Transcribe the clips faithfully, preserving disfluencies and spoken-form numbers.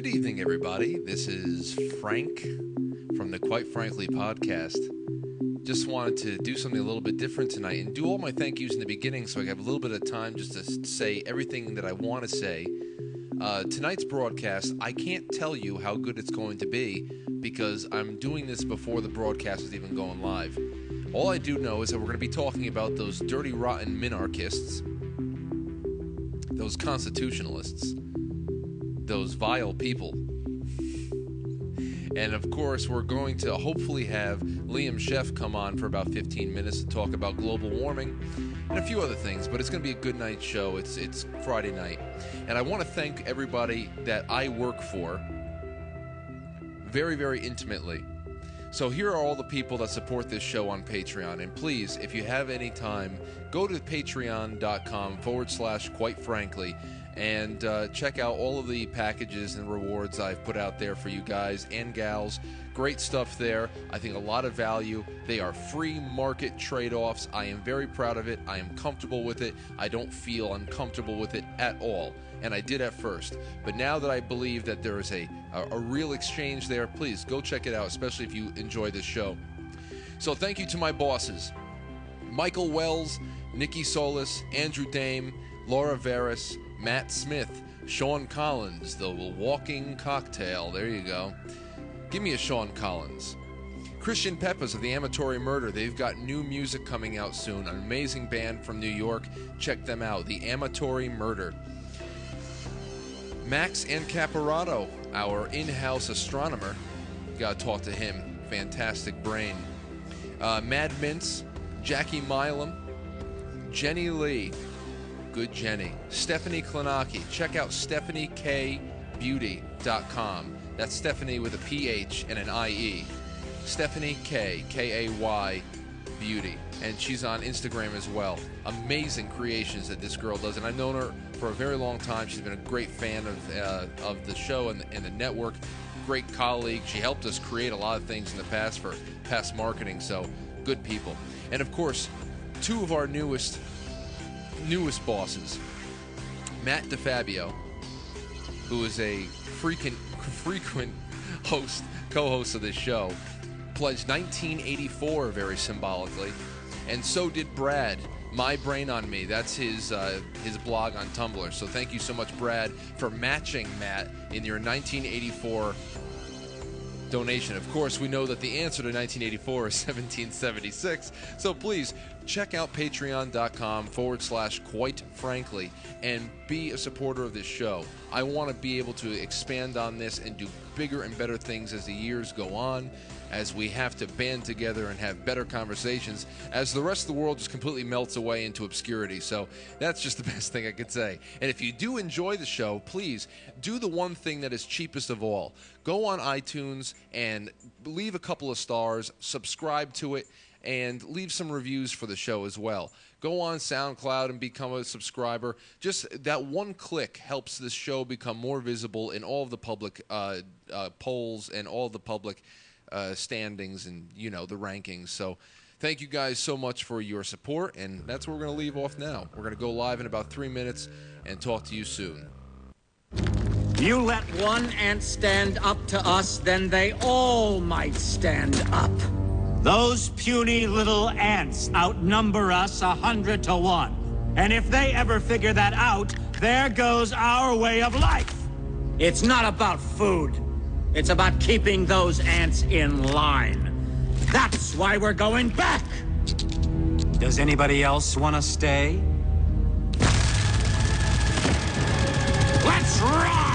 Good evening, everybody. This is Frank from the Quite Frankly podcast. Just wanted to do something a little bit different tonight and do all my thank yous in the beginning so I have a little bit of time just to say everything that I want to say. Uh, tonight's broadcast, I can't tell you how good it's going to be because I'm doing this before the broadcast is even going live. All I do know is that we're going to be talking about those dirty, rotten minarchists, those constitutionalists, those vile people. And of course, we're going to hopefully have Liam Sheff come on for about fifteen minutes to talk about global warming and a few other things, but it's going to be a good night show. It's it's Friday night. And I want to thank everybody that I work for very, very intimately. So here are all the people that support this show on Patreon. And please, if you have any time, go to patreon.com forward slash quite frankly and uh, check out all of the packages and rewards I've put out there for you guys and gals. Great stuff there. I think a lot of value. They are free market trade-offs. I am very proud of it. I am comfortable with it. I don't feel uncomfortable with it at all. And I did at first. But now that I believe that there is a, a, a real exchange there, please go check it out, especially if you enjoy this show. So thank you to my bosses, Michael Wells, Nikki Solis, Andrew Dame, Laura Veris, Matt Smith, Sean Collins, the walking cocktail. There you go. Give me a Sean Collins. Christian Peppers of the Amatory Murder. They've got new music coming out soon. An amazing band from New York. Check them out. The Amatory Murder. Max Ancaparato, our in-house astronomer. Gotta talk to him. Fantastic brain. Uh, Mad Mints, Jackie Milam, Jenny Lee. Good Jenny. Stephanie Klanaki. Check out stephanie k beauty dot com. That's Stephanie with a P H and an I E. Stephanie K, K A Y, Beauty. And she's on Instagram as well. Amazing creations that this girl does. And I've known her for a very long time. She's been a great fan of uh, of the show and the, and the network. Great colleague. She helped us create a lot of things in the past for past marketing. So, good people. And of course, two of our newest newest bosses, Matt DeFabio, who is a frequent frequent host, co-host of this show, pledged nineteen eighty-four very symbolically, and so did Brad. My Brain on Me. That's his uh, his blog on Tumblr. So thank you so much, Brad, for matching Matt in your nineteen eighty-four donation. Of course, we know that the answer to nineteen eighty-four is seventeen seventy-six. So please check out patreon.com forward slash quite frankly and be a supporter of this show. I want to be able to expand on this and do bigger and better things as the years go on, as we have to band together and have better conversations, as the rest of the world just completely melts away into obscurity. So that's just the best thing I could say. And if you do enjoy the show, please do the one thing that is cheapest of all. Go on iTunes and leave a couple of stars, subscribe to it, and leave some reviews for the show as well. Go on SoundCloud and become a subscriber. Just that one click helps this show become more visible in all of the public uh, uh, polls and all of the public uh, standings and, you know, the rankings. So thank you guys so much for your support, and that's where we're going to leave off now. We're going to go live in about three minutes and talk to you soon. You let one ant stand up to us, then they all might stand up. Those puny little ants outnumber us a hundred to one. And if they ever figure that out, there goes our way of life. It's not about food. It's about keeping those ants in line. That's why we're going back. Does anybody else want to stay? Let's ride!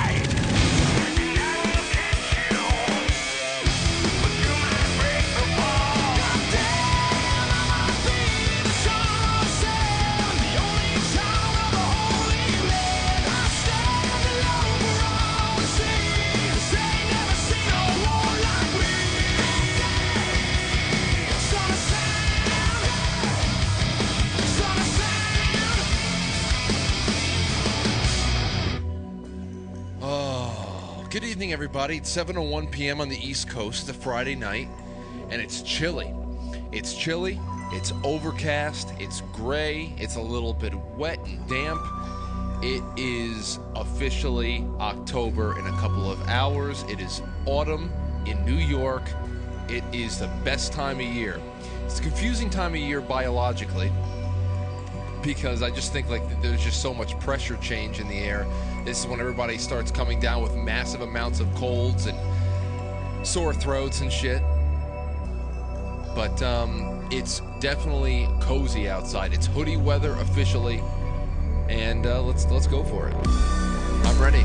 Good evening, everybody. It's seven oh one p.m. on the East Coast, a Friday night, and it's chilly. It's chilly, it's overcast, it's gray, it's a little bit wet and damp. It is officially October in a couple of hours. It is autumn in New York. It is the best time of year. It's a confusing time of year biologically because I just think like there's just so much pressure change in the air. This is when everybody starts coming down with massive amounts of colds and sore throats and shit. But um, it's definitely cozy outside. It's hoodie weather officially. And uh, let's let's go for it. I'm ready.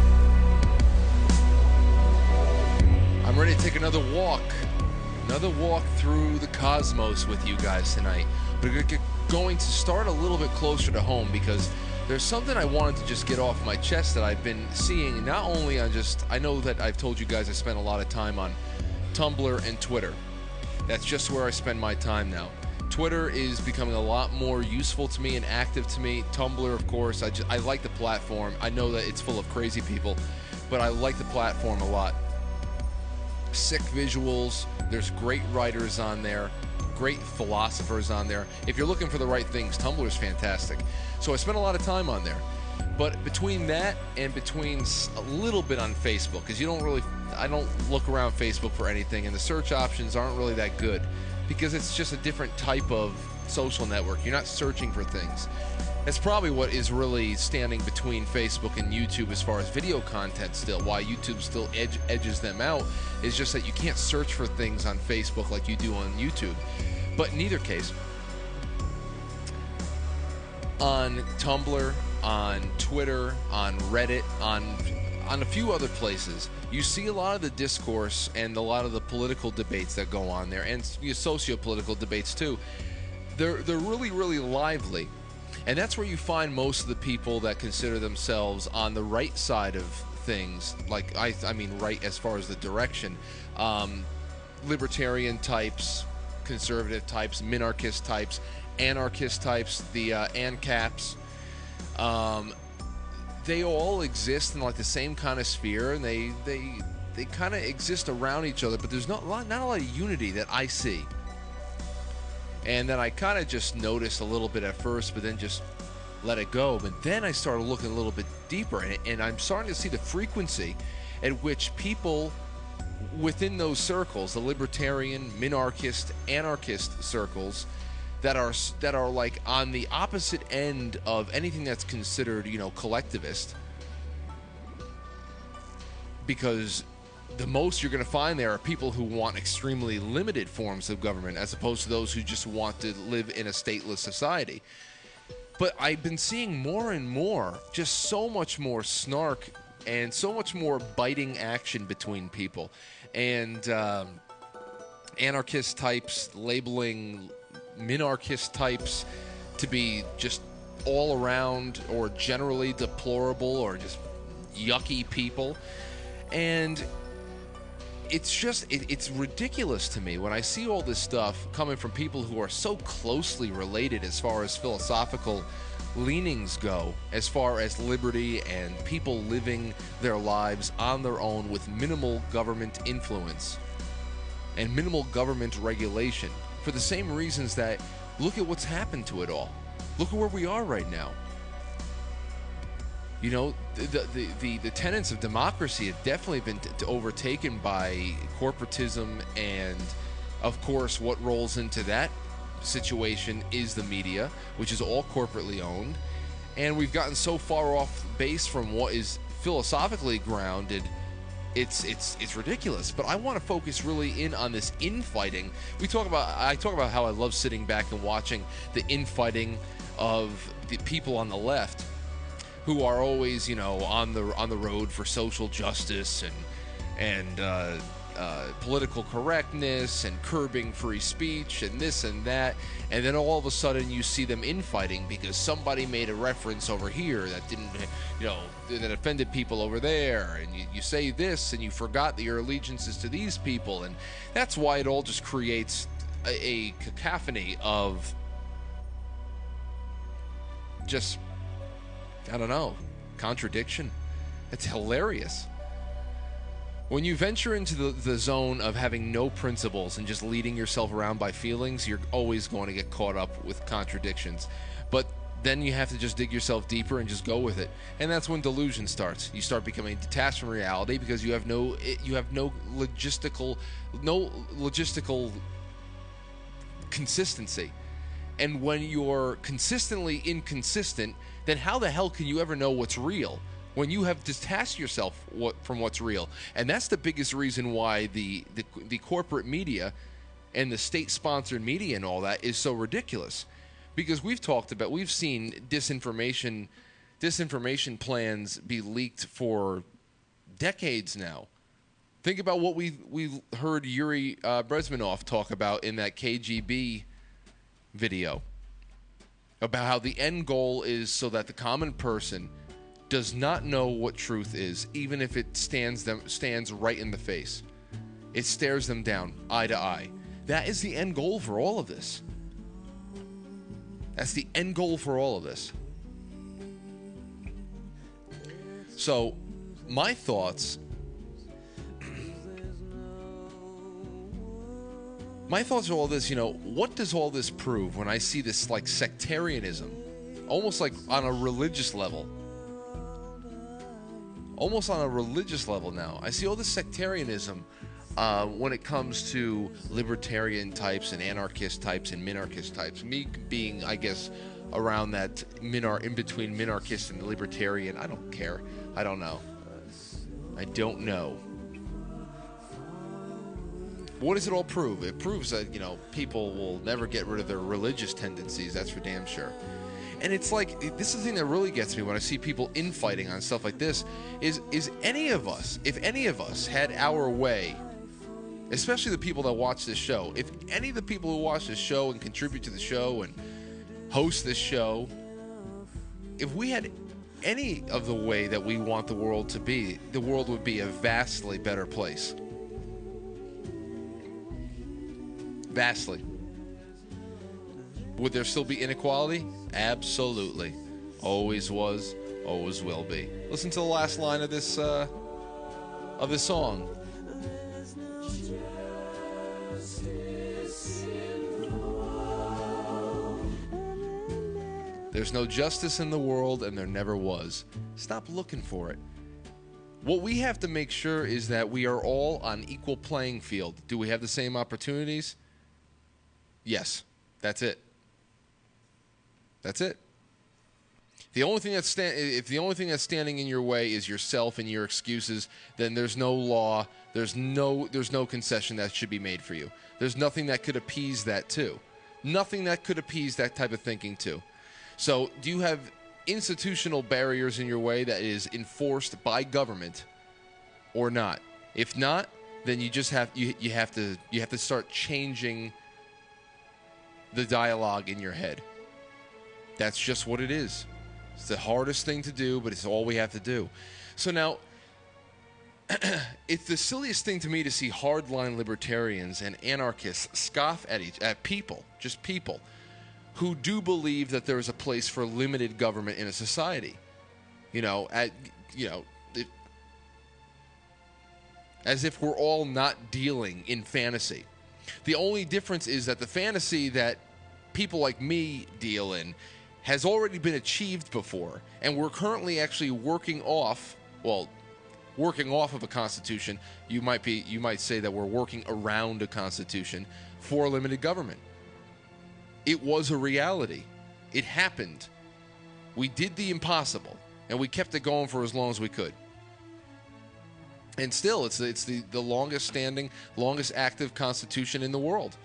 I'm ready to take another walk. Another walk through the cosmos with you guys tonight. But we're going to start a little bit closer to home because there's something I wanted to just get off my chest that I've been seeing not only on just, I know that I've told you guys I spend a lot of time on Tumblr and Twitter. That's just where I spend my time now. Twitter is becoming a lot more useful to me and active to me. Tumblr, of course, I, just, I like the platform. I know that it's full of crazy people, but I like the platform a lot. Sick visuals. There's great writers on there, great philosophers on there. If you're looking for the right things, Tumblr is fantastic. So I spend a lot of time on there. But between that and between a little bit on Facebook, because you don't really, I don't look around Facebook for anything, and the search options aren't really that good. Because it's just a different type of social network. You're not searching for things. That's probably what is really standing between Facebook and YouTube as far as video content still. Why YouTube still edge, edges them out is just that you can't search for things on Facebook like you do on YouTube. But in either case, on Tumblr, on Twitter, on Reddit, on on a few other places, you see a lot of the discourse and a lot of the political debates that go on there, and socio-political debates too. They're they're really, really lively. And that's where you find most of the people that consider themselves on the right side of things, like, I I mean right as far as the direction. Um, libertarian types, conservative types, minarchist types, anarchist types, the uh, ANCAPs. Um, they all exist in like the same kind of sphere, and they they they kind of exist around each other, but there's not a lot, not a lot of unity that I see. And then I kind of just noticed a little bit at first, but then just let it go. But then I started looking a little bit deeper, and, and I'm starting to see the frequency at which people within those circles, the libertarian, minarchist, anarchist circles, that are that are like on the opposite end of anything that's considered, you know, collectivist. Because the most you're going to find there are people who want extremely limited forms of government as opposed to those who just want to live in a stateless society. But I've been seeing more and more, just so much more snark and so much more biting action between people. And um, anarchist types labeling minarchist types to be just all around or generally deplorable or just yucky people. And it's just, it, it's ridiculous to me when I see all this stuff coming from people who are so closely related as far as philosophical leanings go, as far as liberty and people living their lives on their own with minimal government influence and minimal government regulation, for the same reasons that, look at what's happened to it all. Look at where we are right now. You know, the the the, the tenets of democracy have definitely been t- t- overtaken by corporatism, and of course what rolls into that situation is the media, which is all corporately owned. And we've gotten so far off base from what is philosophically grounded, it's it's it's ridiculous. But I want to focus really in on this infighting. We talk about I talk about how I love sitting back and watching the infighting of the people on the left, who are always, you know, on the on the road for social justice and and uh, uh, political correctness and curbing free speech and this and that, and then all of a sudden you see them infighting because somebody made a reference over here that didn't, you know, that offended people over there, and you, you say this and you forgot that your allegiance is to these people, and that's why it all just creates a, a cacophony of just, I don't know, contradiction. It's hilarious. When you venture into the, the zone of having no principles and just leading yourself around by feelings, you're always going to get caught up with contradictions. But then you have to just dig yourself deeper and just go with it. And that's when delusion starts. You start becoming detached from reality because you have no you have no logistical no logistical consistency. And when you're consistently inconsistent, then how the hell can you ever know what's real when you have detached yourself what, from what's real? And that's the biggest reason why the, the the corporate media and the state-sponsored media and all that is so ridiculous. Because we've talked about, we've seen disinformation, disinformation plans be leaked for decades now. Think about what we we heard Yuri uh, Bezmenov talk about in that K G B video about how the end goal is so that the common person does not know what truth is, even if it stands them stands right in the face. It stares them down eye to eye. That is the end goal for all of this. That's the end goal for all of this. So, my thoughts... My thoughts are all this, you know, what does all this prove when I see this, like, sectarianism? Almost like on a religious level. Almost on a religious level now. I see all this sectarianism Uh, when it comes to libertarian types and anarchist types and minarchist types. Me being, I guess, around that minar in between minarchist and libertarian. I don't care. I don't know. I don't know. What does it all prove? It proves that, you know, people will never get rid of their religious tendencies. That's for damn sure. And it's like, this is the thing that really gets me when I see people infighting on stuff like this, is is any of us, if any of us had our way, especially the people that watch this show, if any of the people who watch this show and contribute to the show and host this show, if we had any of the way that we want the world to be, the world would be a vastly better place. Vastly. Would there still be inequality? Absolutely. Always was, always will be. Listen to the last line of this uh, of this song. There's no justice in the world, and there never was. Stop looking for it. What we have to make sure is that we are all on equal playing field. Do we have the same opportunities? Yes. That's it. That's it. The only thing that's sta- if the only thing that's standing in your way is yourself and your excuses, then there's no law, there's no there's no concession that should be made for you. There's nothing that could appease that too. Nothing that could appease that type of thinking too. So, do you have institutional barriers in your way that is enforced by government or not? If not, then you just have you you have to you have to start changing the dialogue in your head. That's just what it is. It's the hardest thing to do, but it's all we have to do. So now, it's the silliest thing to me to see hardline libertarians and anarchists scoff at each at people, just people, who do believe that there is a place for limited government in a society. You know, at you know, it, as if we're all not dealing in fantasy. The only difference is that the fantasy that people like me deal in has already been achieved before, and we're currently actually working off, well, working off of a constitution. You might be, you might say that we're working around a constitution for limited government. It was a reality. It happened. We did the impossible, and we kept it going for as long as we could. And still, it's it's the, the longest standing, longest active constitution in the world.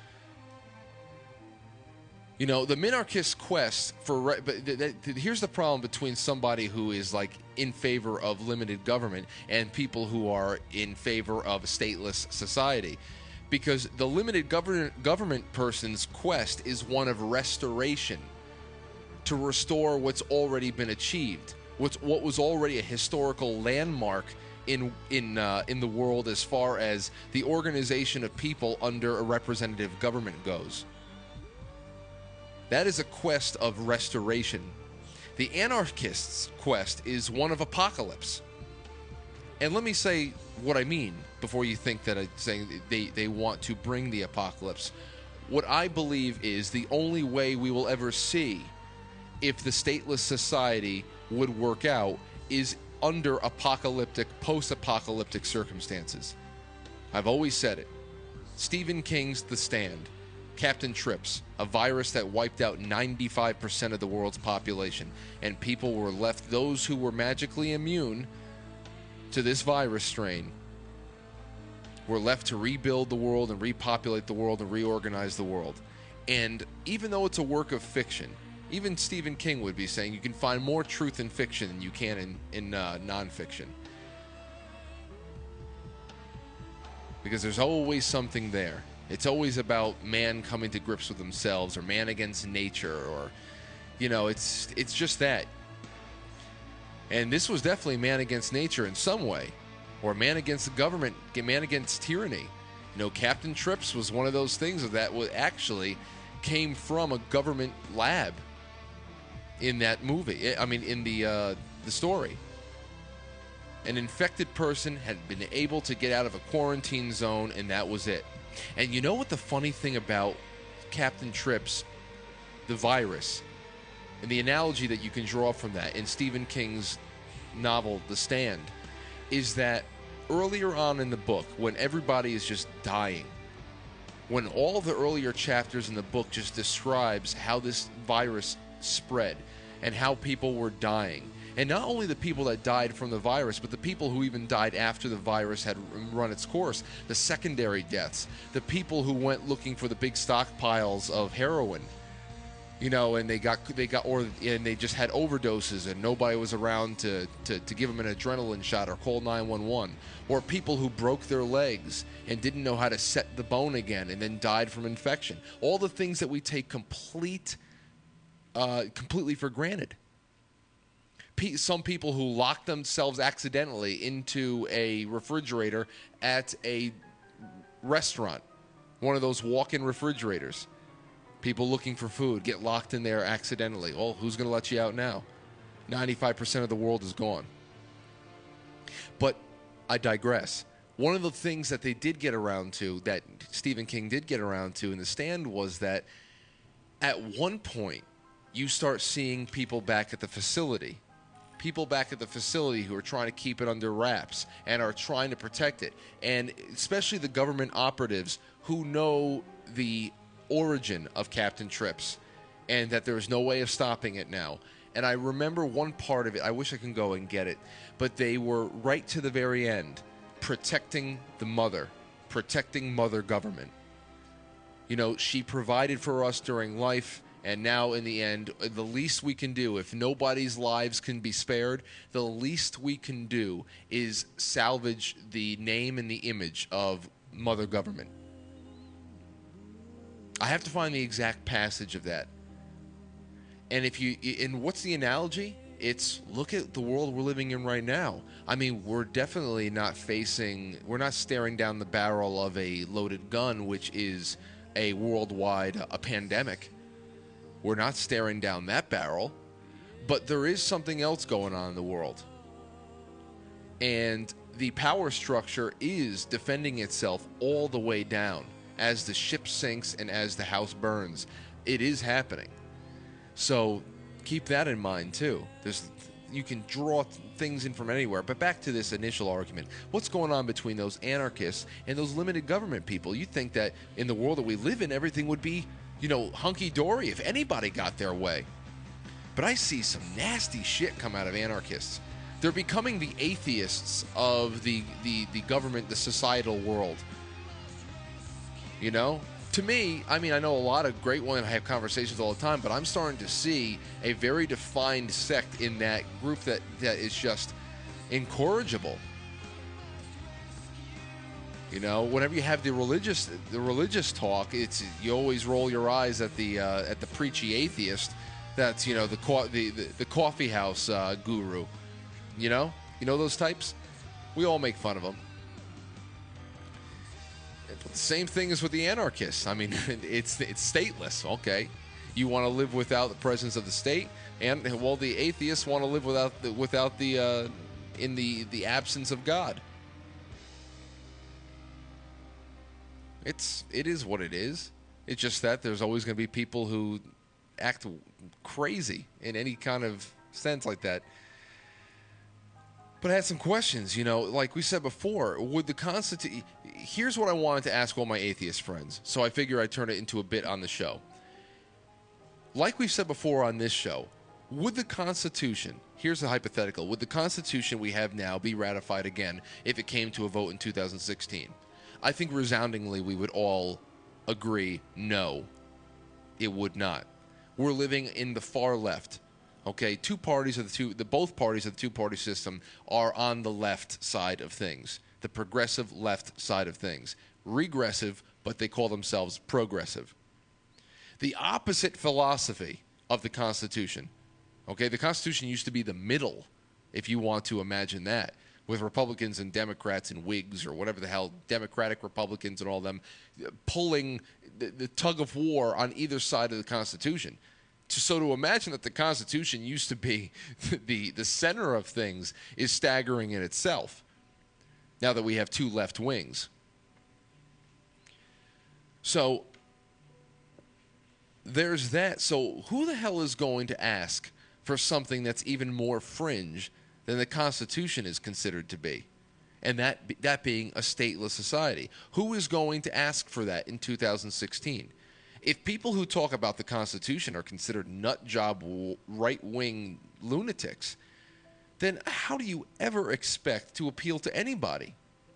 You know, the minarchist quest for... But th- th- th- here's the problem between somebody who is, like, in favor of limited government and people who are in favor of a stateless society. Because the limited government government person's quest is one of restoration, to restore what's already been achieved, what's what was already a historical landmark in in uh, in the world as far as the organization of people under a representative government goes. That is a quest of restoration. The anarchist's quest is one of apocalypse. And let me say what I mean before you think that I'm saying they, they want to bring the apocalypse. What I believe is the only way we will ever see if the stateless society would work out is under apocalyptic, post-apocalyptic circumstances. I've always said it. Stephen King's The Stand, Captain Trips, a virus that wiped out ninety-five percent of the world's population, and people were left, those who were magically immune to this virus strain, were left to rebuild the world and repopulate the world and reorganize the world. And even though it's a work of fiction, even Stephen King would be saying you can find more truth in fiction than you can in, in uh, nonfiction. Because there's always something there. It's always about man coming to grips with themselves, or man against nature, or, you know, it's it's just that. And this was definitely man against nature in some way, or man against the government, man against tyranny. You know, Captain Trips was one of those things that actually came from a government lab in that movie. I mean, in the uh, the story. An infected person had been able to get out of a quarantine zone, and that was it. And you know what the funny thing about Captain Trips, the virus, and the analogy that you can draw from that in Stephen King's novel, The Stand, is that earlier on in the book, when everybody is just dying, when all the earlier chapters in the book just describes how this virus spread and how people were dying, and not only the people that died from the virus, but the people who even died after the virus had run its course, the secondary deaths, the people who went looking for the big stockpiles of heroin, you know, and they got they got or and they just had overdoses and nobody was around to to, to give them an adrenaline shot or call nine one one, or people who broke their legs and didn't know how to set the bone again and then died from infection. All the things that we take complete uh, completely for granted. Some people who locked themselves accidentally into a refrigerator at a restaurant, one of those walk-in refrigerators. People looking for food get locked in there accidentally. Oh, who's going to let you out now? ninety-five percent of the world is gone. But I digress. One of the things that they did get around to, that Stephen King did get around to in The Stand, was that at one point you start seeing people back at the facility. People back at the facility who are trying to keep it under wraps and are trying to protect it. And especially the government operatives who know the origin of Captain Trips and that there is no way of stopping it now. And I remember one part of it. I wish I could go and get it. But they were right to the very end protecting the mother, protecting mother government. You know, she provided for us during life. And now, in the end, the least we can do, if nobody's lives can be spared, the least we can do is salvage the name and the image of Mother Government. I have to find the exact passage of that. And if you, and what's the analogy? It's, look at the world we're living in right now. I mean, we're definitely not facing, we're not staring down the barrel of a loaded gun, which is a worldwide, a pandemic. We're not staring down that barrel, but there is something else going on in the world. And the power structure is defending itself all the way down as the ship sinks and as the house burns. It is happening. So keep that in mind too. There's, you can draw things in from anywhere. But back to this initial argument. What's going on between those anarchists and those limited government people? You'd think that in the world that we live in, everything would be, you know, hunky-dory if anybody got their way. But I see some nasty shit come out of anarchists. They're becoming the atheists of the, the, the government, the societal world. You know? To me, I mean, I know a lot of great ones, I have conversations all the time, but I'm starting to see a very defined sect in that group that, that is just incorrigible. You know, whenever you have the religious the religious talk, it's you always roll your eyes at the uh, at the preachy atheist. That's, you know, the co- the, the the coffee house uh, guru. You know, you know those types. We all make fun of them. The same thing is with the anarchists. I mean, it's it's stateless. Okay, you want to live without the presence of the state, and well, the atheists want to live without the, without the uh, in the the absence of God. It's it is what it is. It's just that there's always going to be people who act crazy in any kind of sense like that. But I had some questions, you know, like we said before, would the Constitution... Here's what I wanted to ask all my atheist friends, so I figure I'd turn it into a bit on the show. Like we've said before on this show, would the Constitution... Here's the hypothetical. Would the Constitution we have now be ratified again if it came to a vote in two thousand sixteen? I think resoundingly we would all agree, no, it would not. We're living in the far left. Okay, two parties of the two, the both parties of the two-party system are on the left side of things, the progressive left side of things. Regressive, but they call themselves progressive. The opposite philosophy of the Constitution. Okay, the Constitution used to be the middle, if you want to imagine that, with Republicans and Democrats and Whigs or whatever the hell, Democratic Republicans and all them, pulling the, the tug of war on either side of the Constitution. So to imagine that the Constitution used to be the, the center of things is staggering in itself, now that we have two left wings. So there's that. So who the hell is going to ask for something that's even more fringe than the Constitution is considered to be? And that, that being a stateless society. Who is going to ask for that in two thousand sixteen? If people who talk about the Constitution are considered nut job right-wing lunatics, then how do you ever expect to appeal to anybody?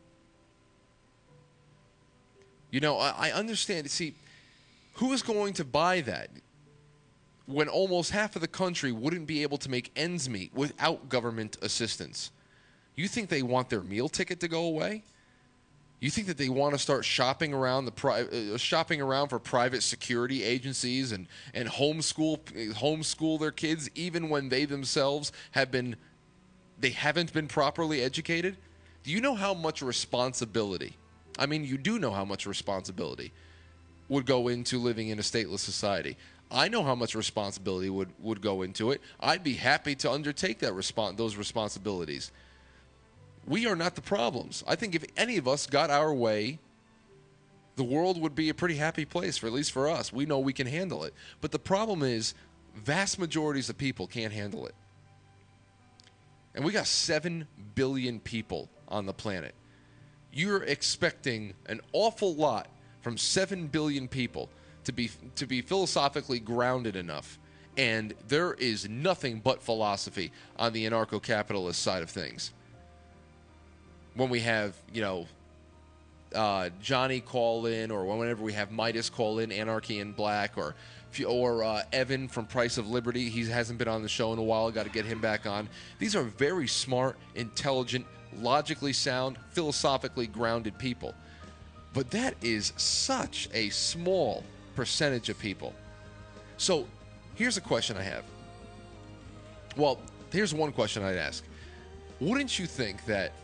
You know, I, I understand. See, who is going to buy that when almost half of the country wouldn't be able to make ends meet without government assistance? You think they want their meal ticket to go away? You think that they want to start shopping around the pri- uh, shopping around for private security agencies and and homeschool homeschool their kids even when they themselves have been they haven't been properly educated? Do you know how much responsibility? I mean, you do know how much responsibility would go into living in a stateless society. I know how much responsibility would, would go into it. I'd be happy to undertake that respon- those responsibilities. We are not the problems. I think if any of us got our way, the world would be a pretty happy place, for at least for us. We know we can handle it. But the problem is, vast majorities of people can't handle it. And we got seven billion people on the planet. You're expecting an awful lot from seven billion people to be to be philosophically grounded enough. And there is nothing but philosophy on the anarcho-capitalist side of things. When we have, you know, uh, Johnny call in, or whenever we have Midas call in, Anarchy in Black, or or uh, Evan from Price of Liberty. He hasn't been on the show in a while. Got to get him back on. These are very smart, intelligent, logically sound, philosophically grounded people. But that is such a small percentage of people. So here's a question I have. Well, here's one question I'd ask. Wouldn't you think that...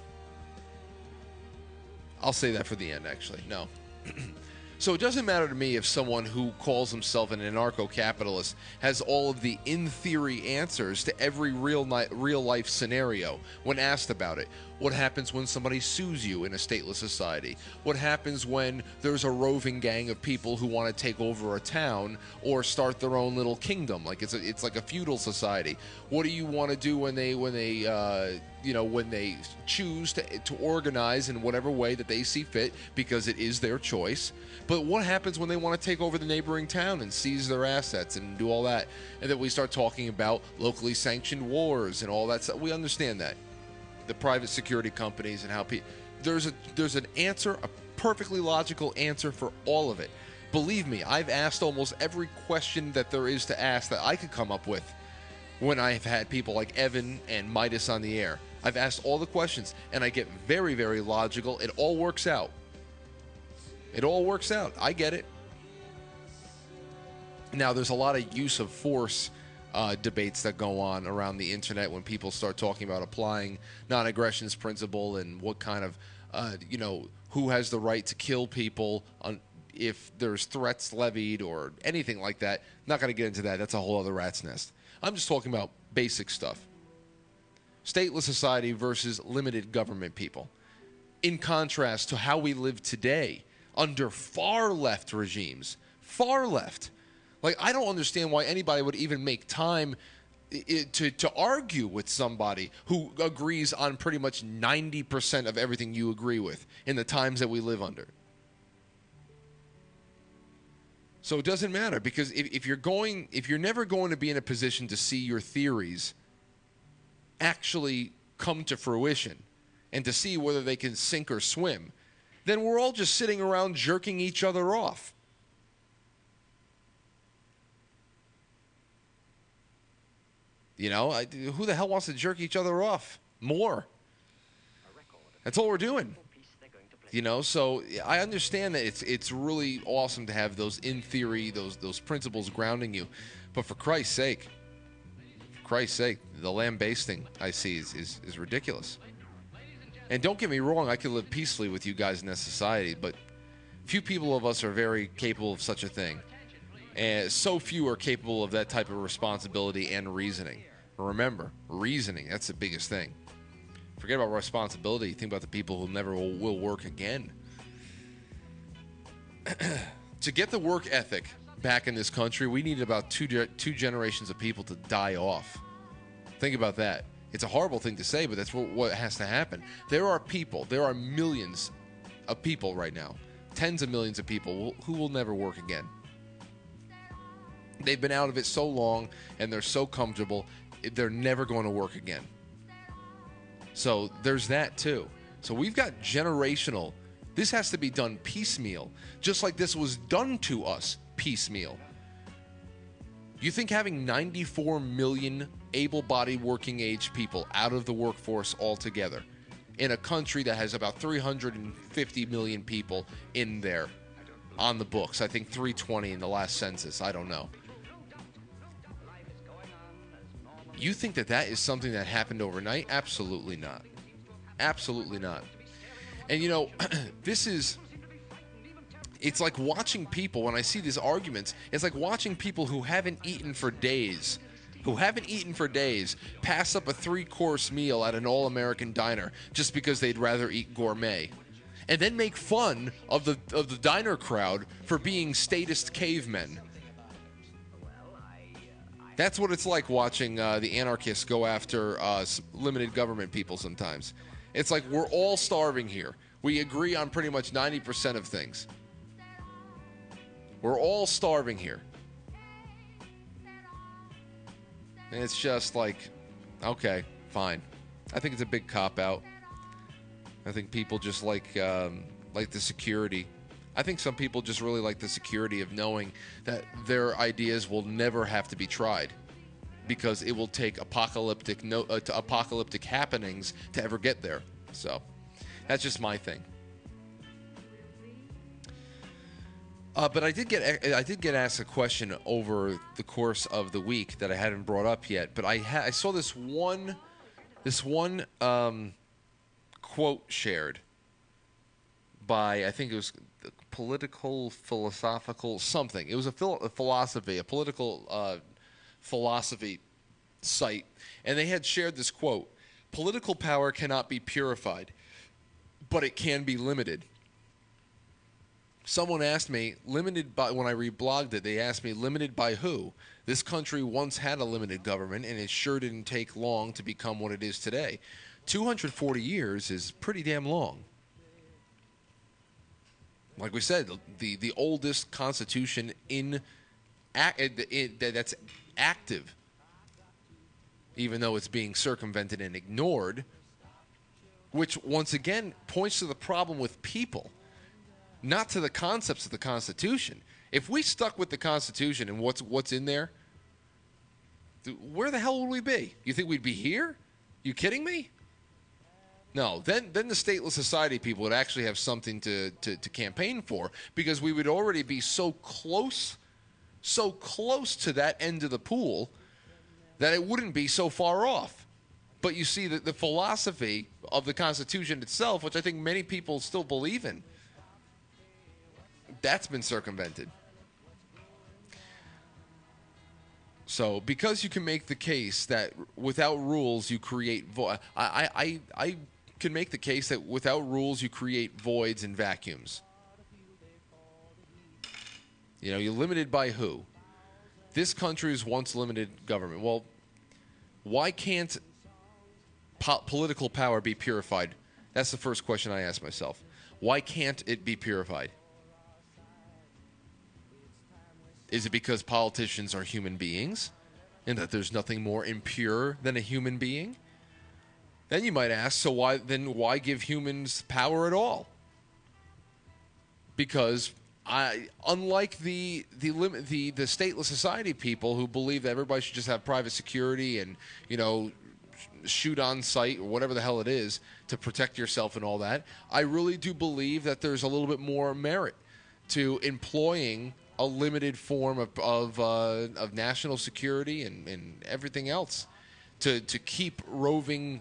I'll say that for the end, actually. No. So it doesn't matter to me if someone who calls himself an anarcho-capitalist has all of the in-theory answers to every real ni- real-life scenario when asked about it. What happens when somebody sues you in a stateless society? What happens when there's a roving gang of people who want to take over a town or start their own little kingdom? Like it's a, it's like a feudal society. What do you want to do when they when they uh, you know when they choose to to organize in whatever way that they see fit, because it is their choice? But what happens when they want to take over the neighboring town and seize their assets and do all that? And then we start talking about locally sanctioned wars and all that stuff. We understand that. The private security companies and how people... There's a there's an answer, a perfectly logical answer for all of it. Believe me, I've asked almost every question that there is to ask that I could come up with when I've had people like Evan and Midas on the air. I've asked all the questions, and I get very, very logical. It all works out. It all works out. I get it. Now, there's a lot of use of force uh, debates that go on around the internet when people start talking about applying non-aggression's principle and what kind of, uh, you know, who has the right to kill people on, if there's threats levied or anything like that. Not going to get into that. That's a whole other rat's nest. I'm just talking about basic stuff. Stateless society versus limited government people. In contrast to how we live today under far left regimes, far left, Like, I don't understand why anybody would even make time i- to to argue with somebody who agrees on pretty much ninety percent of everything you agree with in the times that we live under. So it doesn't matter, because if, if you're going, if you're never going to be in a position to see your theories actually come to fruition and to see whether they can sink or swim, then we're all just sitting around jerking each other off. You know, I, who the hell wants to jerk each other off more? That's all we're doing. You know, so I understand that it's it's really awesome to have those, in theory, those those principles grounding you. But for Christ's sake, for Christ's sake, the lambasting I see is, is, is ridiculous. And don't get me wrong, I could live peacefully with you guys in this society, but few people of us are very capable of such a thing. And so few are capable of that type of responsibility and reasoning. Remember, reasoning, that's the biggest thing. Forget about responsibility. Think about the people who never will, will work again. To get the work ethic back in this country, we need about two, two generations of people to die off. Think about that. It's a horrible thing to say, but that's what, what has to happen. There are people, there are millions of people right now, tens of millions of people who will never work again. They've been out of it so long, and they're so comfortable, they're never going to work again. So there's that too. So we've got generational. This has to be done piecemeal, just like this was done to us piecemeal. You think having ninety-four million able-bodied working-age people out of the workforce altogether in a country that has about three hundred fifty million people in there on the books, I think three hundred twenty in the last census, I don't know. You think that that is something that happened overnight? Absolutely not. Absolutely not. And, you know, this is... It's like watching people, when I see these arguments, it's like watching people who haven't eaten for days, who haven't eaten for days, pass up a three-course meal at an all-American diner just because they'd rather eat gourmet. And then make fun of the of the diner crowd for being statist cavemen. That's what it's like watching uh, the anarchists go after uh, limited government people sometimes. It's like we're all starving here. We agree on pretty much ninety percent of things. We're all starving here. And it's just like, okay, fine. I think it's a big cop-out. I think people just like um, like the security. I think some people just really like the security of knowing that their ideas will never have to be tried, because it will take apocalyptic no, uh, to apocalyptic happenings to ever get there. So that's just my thing. Uh, but I did get I did get asked a question over the course of the week that I hadn't brought up yet. But I ha- I saw this one this one um, quote shared by, I think it was political, philosophical, something. It was a, phil- a philosophy, a political uh, philosophy site. And they had shared this quote: "Political power cannot be purified, but it can be limited." Someone asked me, limited by, when I reblogged it, they asked me, limited by who? This country once had a limited government, and it sure didn't take long to become what it is today. two hundred forty years is pretty damn long. Like we said, the, the oldest constitution in, in that's active, even though it's being circumvented and ignored, which once again points to the problem with people, not to the concepts of the Constitution. If we stuck with the Constitution and what's what's in there, where the hell would we be? You think we'd be here? You kidding me? No, then then the stateless society people would actually have something to, to, to campaign for, because we would already be so close, so close to that end of the pool that it wouldn't be so far off. But you see, that the philosophy of the Constitution itself, which I think many people still believe in, that's been circumvented. So, because you can make the case that without rules you create void, I, I, I can make the case that without rules you create voids and vacuums. You know, you're limited by who? this country's once limited government. Well, why can't po- political power be purified? That's the first question I ask myself. Why can't it be purified? Is it because politicians are human beings and that there's nothing more impure than a human being? Then you might ask, so why then why give humans power at all? Because I, unlike the the limit the the stateless society people who believe that everybody should just have private security and, you know, shoot on sight or whatever the hell it is to protect yourself and all that, I really do believe that there's a little bit more merit to employing a limited form of of, uh, of national security and, and everything else to to keep roving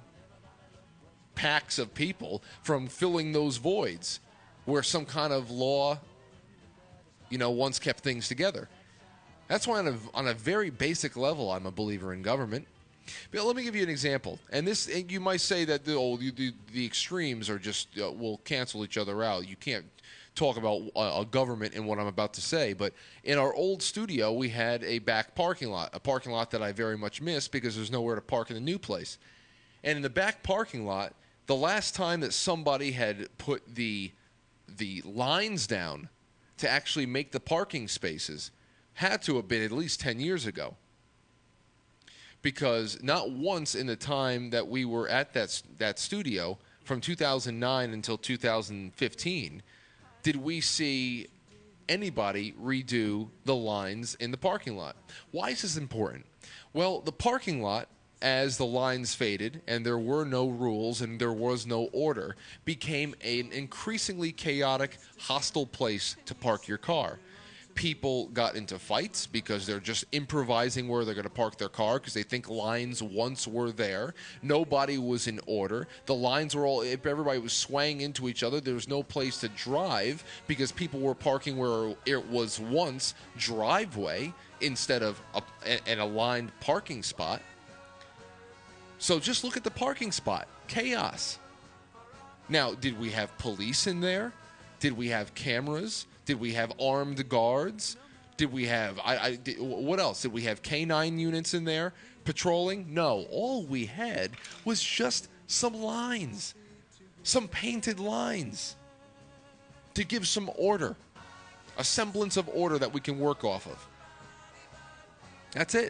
packs of people from filling those voids where some kind of law, you know, once kept things together. That's why on a, on a very basic level, I'm a believer in government. But let me give you an example. And this, and you might say that the, oh, the, the, the extremes are just, uh, will cancel each other out. You can't talk about a, a government in what I'm about to say. But in our old studio, we had a back parking lot, a parking lot that I very much miss because there's nowhere to park in the new place. And in the back parking lot, the last time that somebody had put the the lines down to actually make the parking spaces had to have been at least ten years ago. Because not once in the time that we were at that that studio, from two thousand nine until two thousand fifteen, did we see anybody redo the lines in the parking lot. Why is this important? Well, the parking lot, as the lines faded and there were no rules and there was no order, became an increasingly chaotic, hostile place to park your car. People got into fights because they're just improvising where they're going to park their car because they think lines once were there. Nobody was in order. The lines were all, everybody was swaying into each other. There was no place to drive because people were parking where it was once driveway instead of a, an aligned parking spot. So just look at the parking spot. Chaos. Now, did we have police in there? Did we have cameras? Did we have armed guards? Did we have, I, I, did, what else? Did we have K nine units in there patrolling? No. All we had was just some lines, some painted lines to give some order, a semblance of order that we can work off of. That's it.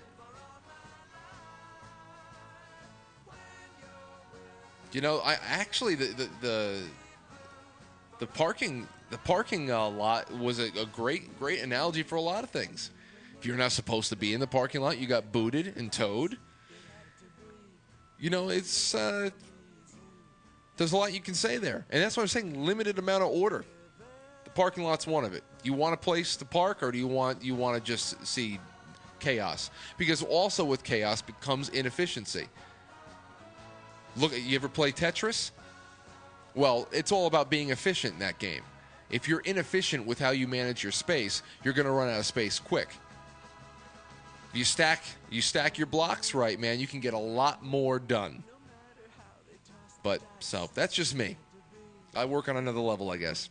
You know, I actually, the, the, the, the parking... The parking uh, lot was a, a great, great analogy for a lot of things. If you're not supposed to be in the parking lot, you got booted and towed. You know, it's uh, there's a lot you can say there, and that's what I'm saying. Limited amount of order. The parking lot's one of it. You want a place to park, or do you want you want to just see chaos? Because also with chaos becomes inefficiency. Look, you ever play Tetris? Well, it's all about being efficient in that game. If you're inefficient with how you manage your space, you're going to run out of space quick. You stack, you stack your blocks right, man, you can get a lot more done. But, so, that's just me. I work on another level, I guess.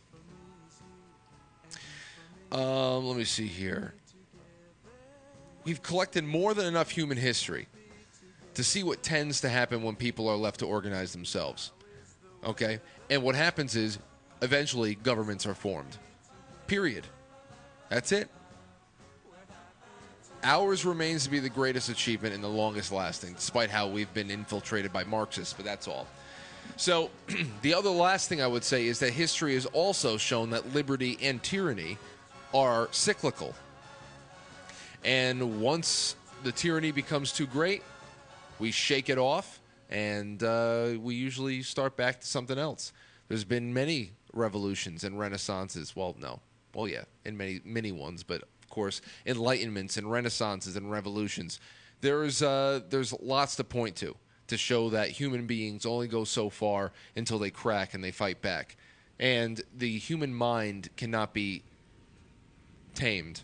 Um, let me see here. We've collected more than enough human history to see what tends to happen when people are left to organize themselves. Okay? And what happens is, eventually, governments are formed. Period. That's it. Ours remains to be the greatest achievement and the longest lasting, despite how we've been infiltrated by Marxists, but that's all. So, the other last thing I would say is that history has also shown that liberty and tyranny are cyclical. And once the tyranny becomes too great, we shake it off, and uh, we usually start back to something else. There's been many revolutions and renaissances. Well, no. Well, yeah, in many, many ones, but of course, enlightenments and renaissances and revolutions. There's, uh, there's lots to point to to show that human beings only go so far until they crack and they fight back. And the human mind cannot be tamed.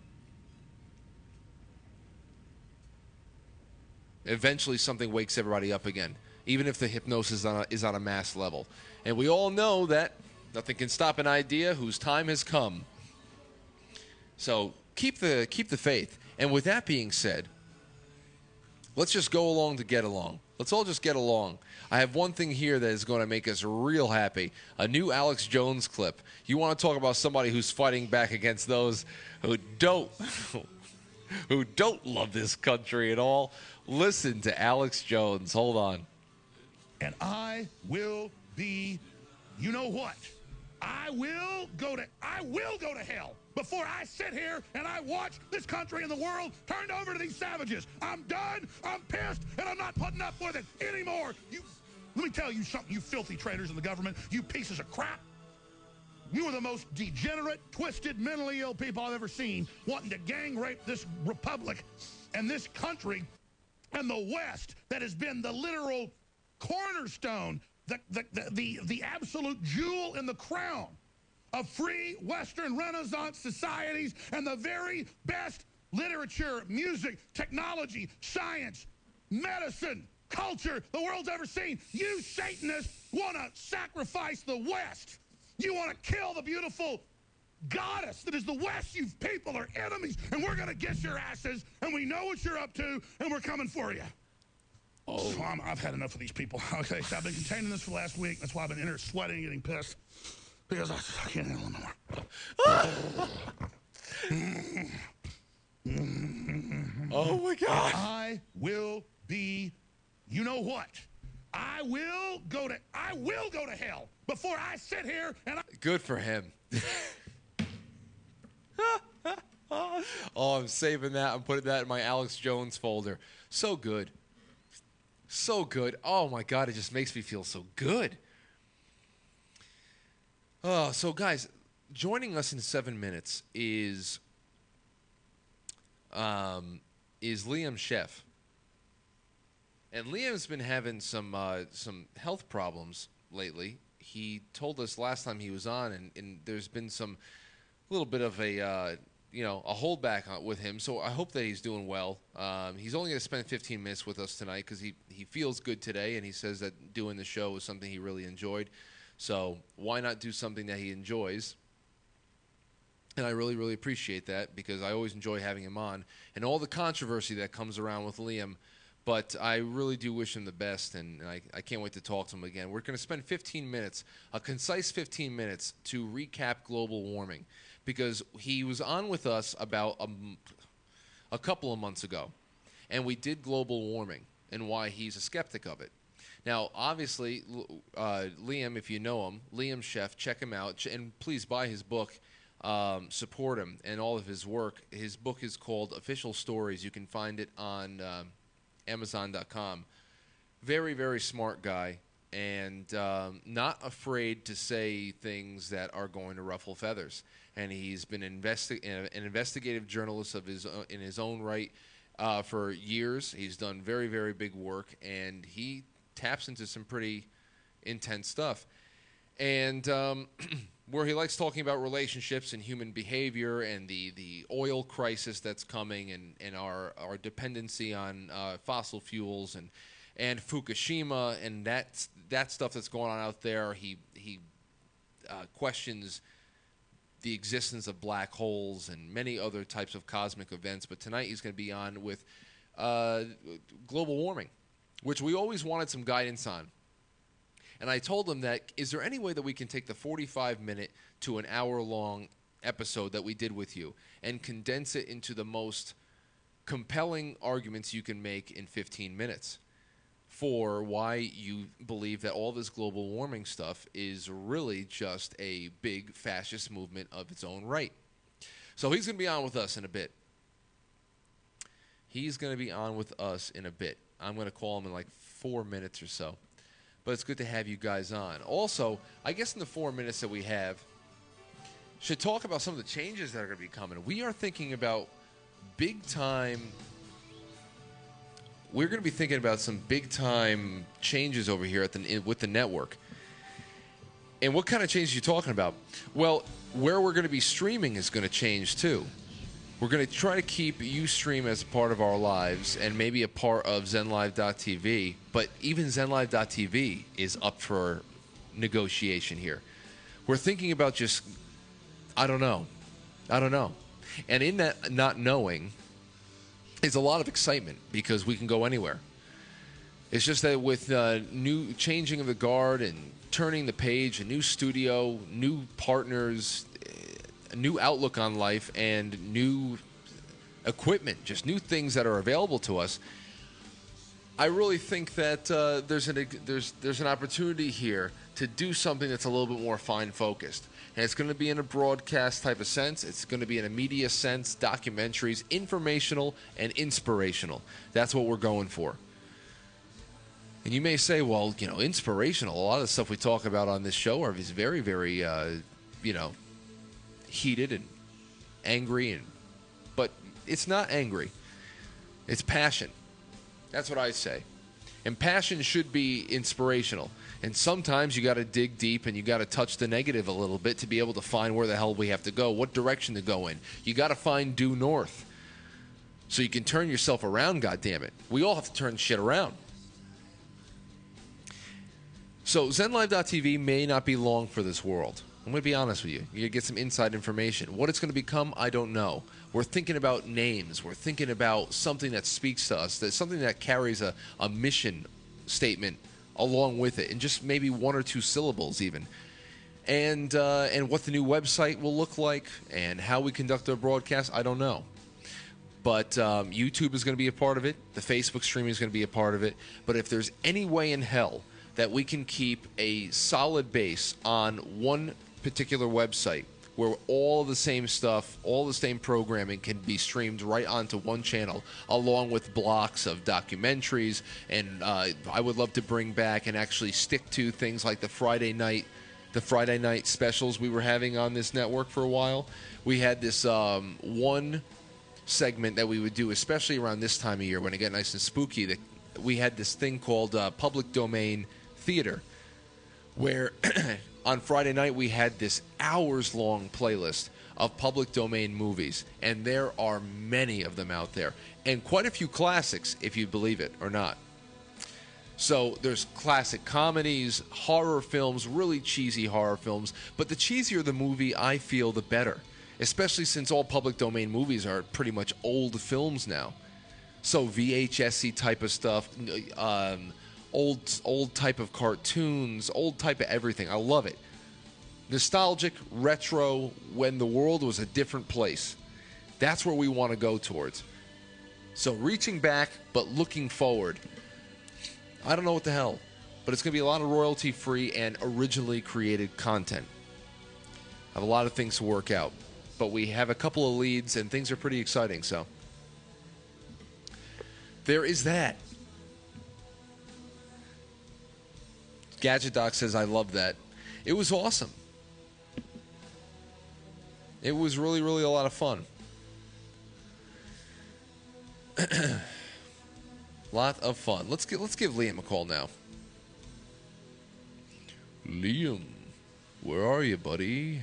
Eventually, something wakes everybody up again, even if the hypnosis is on a, is on a mass level. And we all know that nothing can stop an idea whose time has come. So keep the keep the faith. And with that being said, let's just go along to get along. Let's all just get along. I have one thing here that is going to make us real happy. A new Alex Jones clip. You want to talk about somebody who's fighting back against those who don't who don't love this country at all? Listen to Alex Jones. Hold on. And I will be, you know what? I will go to I will go to hell before I sit here and I watch this country and the world turned over to these savages. I'm done. I'm pissed, and I'm not putting up with it anymore. You, let me tell you something, you filthy traitors in the government, you pieces of crap. You are the most degenerate, twisted, mentally ill people I've ever seen, wanting to gang rape this republic and this country and the West that has been the literal cornerstone, the, the, the, the, the absolute jewel in the crown of free Western Renaissance societies and the very best literature, music, technology, science, medicine, culture the world's ever seen. You Satanists want to sacrifice the West. You want to kill the beautiful goddess that is the West. You people are enemies, and we're going to get your asses, and we know what you're up to, and we're coming for you. Oh, so I'm, I've had enough of these people. Okay, so I've been containing this for the last week. That's why I've been in here sweating and getting pissed. Because I, I can't handle it no more. Oh, my God. I will be, you know what? I will go to, I will go to hell before I sit here and I... Good for him. Oh, I'm saving that. I'm putting that in my Alex Jones folder. So good. So good. Oh, my God. It just makes me feel so good. Oh, so, guys, joining us in seven minutes is um, is Liam Sheff. And Liam's been having some uh, some health problems lately. He told us last time he was on, and, and there's been some little bit of a uh, you know a holdback with him. So I hope that he's doing well. Um, he's only going to spend fifteen minutes with us tonight because he he feels good today, and he says that doing the show was something he really enjoyed. So why not do something that he enjoys? And I really, really appreciate that because I always enjoy having him on and all the controversy that comes around with Liam. But I really do wish him the best, and I, I can't wait to talk to him again. We're going to spend fifteen minutes, a concise fifteen minutes, to recap global warming because he was on with us about a, a couple of months ago, and we did global warming and why he's a skeptic of it. Now, obviously, uh, Liam, if you know him, Liam Sheff, check him out, and please buy his book, um, support him, and all of his work. His book is called Official Stories. You can find it on uh, Amazon dot com. Very, very smart guy, and um, not afraid to say things that are going to ruffle feathers. And he's been investi- an investigative journalist of his uh, in his own right uh, for years. He's done very, very big work, and he taps into some pretty intense stuff. And um, where he likes talking about relationships and human behavior and the, the oil crisis that's coming and, and our, our dependency on uh, fossil fuels and and Fukushima and that, that stuff that's going on out there. He, he uh, questions the existence of black holes and many other types of cosmic events. But tonight he's going to be on with uh, global warming, which we always wanted some guidance on. And I told him that, is there any way that we can take the forty-five minute to an hour-long episode that we did with you and condense it into the most compelling arguments you can make in fifteen minutes for why you believe that all this global warming stuff is really just a big fascist movement of its own right? So he's going to be on with us in a bit. He's going to be on with us in a bit. I'm going to call him in like four minutes or so. But it's good to have you guys on. Also, I guess in the four minutes that we have, should talk about some of the changes that are going to be coming. We are thinking about big-time... We're going to be thinking about some big-time changes over here at the with the network. And what kind of changes are you talking about? Well, where we're going to be streaming is going to change, too. We're going to try to keep Ustream as a part of our lives and maybe a part of Zen Live dot T V. But even Zen Live dot T V is up for negotiation here. We're thinking about just, I don't know. I don't know. And in that not knowing, is a lot of excitement because we can go anywhere. It's just that with uh, new changing of the guard and turning the page, a new studio, new partners, a new outlook on life, and new equipment, just new things that are available to us, I really think that uh, there's an there's there's an opportunity here to do something that's a little bit more fine focused. And it's going to be in a broadcast type of sense. It's going to be in a media sense, documentaries, informational and inspirational. That's what we're going for. And you may say, well, you know, inspirational. A lot of the stuff we talk about on this show are is very, very, uh, you know, heated and angry, and but it's not angry. It's passion. That's what I say. And passion should be inspirational. And sometimes you got to dig deep and you got to touch the negative a little bit to be able to find where the hell we have to go, what direction to go in. You got to find due north so you can turn yourself around, goddammit. We all have to turn shit around. So Zen Live dot T V may not be long for this world. I'm going to be honest with you. You get some inside information. What it's going to become, I don't know. We're thinking about names. We're thinking about something that speaks to us, that's something that carries a, a mission statement along with it, and just maybe one or two syllables even. And uh, and what the new website will look like and how we conduct our broadcast, I don't know. But um, YouTube is going to be a part of it. The Facebook streaming is going to be a part of it. But if there's any way in hell that we can keep a solid base on one particular website where all the same stuff, all the same programming can be streamed right onto one channel, along with blocks of documentaries, and uh, I would love to bring back and actually stick to things like the Friday night, the Friday night specials we were having on this network for a while. We had this um, one segment that we would do, especially around this time of year when it got nice and spooky. That we had this thing called uh, Public Domain Theater, where on Friday night we had this hours-long playlist of public domain movies, and there are many of them out there, and quite a few classics, if you believe it or not. So there's classic comedies, horror films, really cheesy horror films, but the cheesier the movie, I feel, the better, especially since all public domain movies are pretty much old films now. So V H S-y type of stuff, um... Old, old type of cartoons, old type of everything. I love it. Nostalgic, retro, when the world was a different place. That's where we want to go towards. So reaching back, but looking forward. I don't know what the hell, but it's going to be a lot of royalty-free and originally created content. I have a lot of things to work out, but we have a couple of leads, and things are pretty exciting, so there is that. Gadget Doc says, I love that. It was awesome. It was really, really a lot of fun. Lot of fun. Let's get, let's give Liam a call now. Liam, where are you, buddy?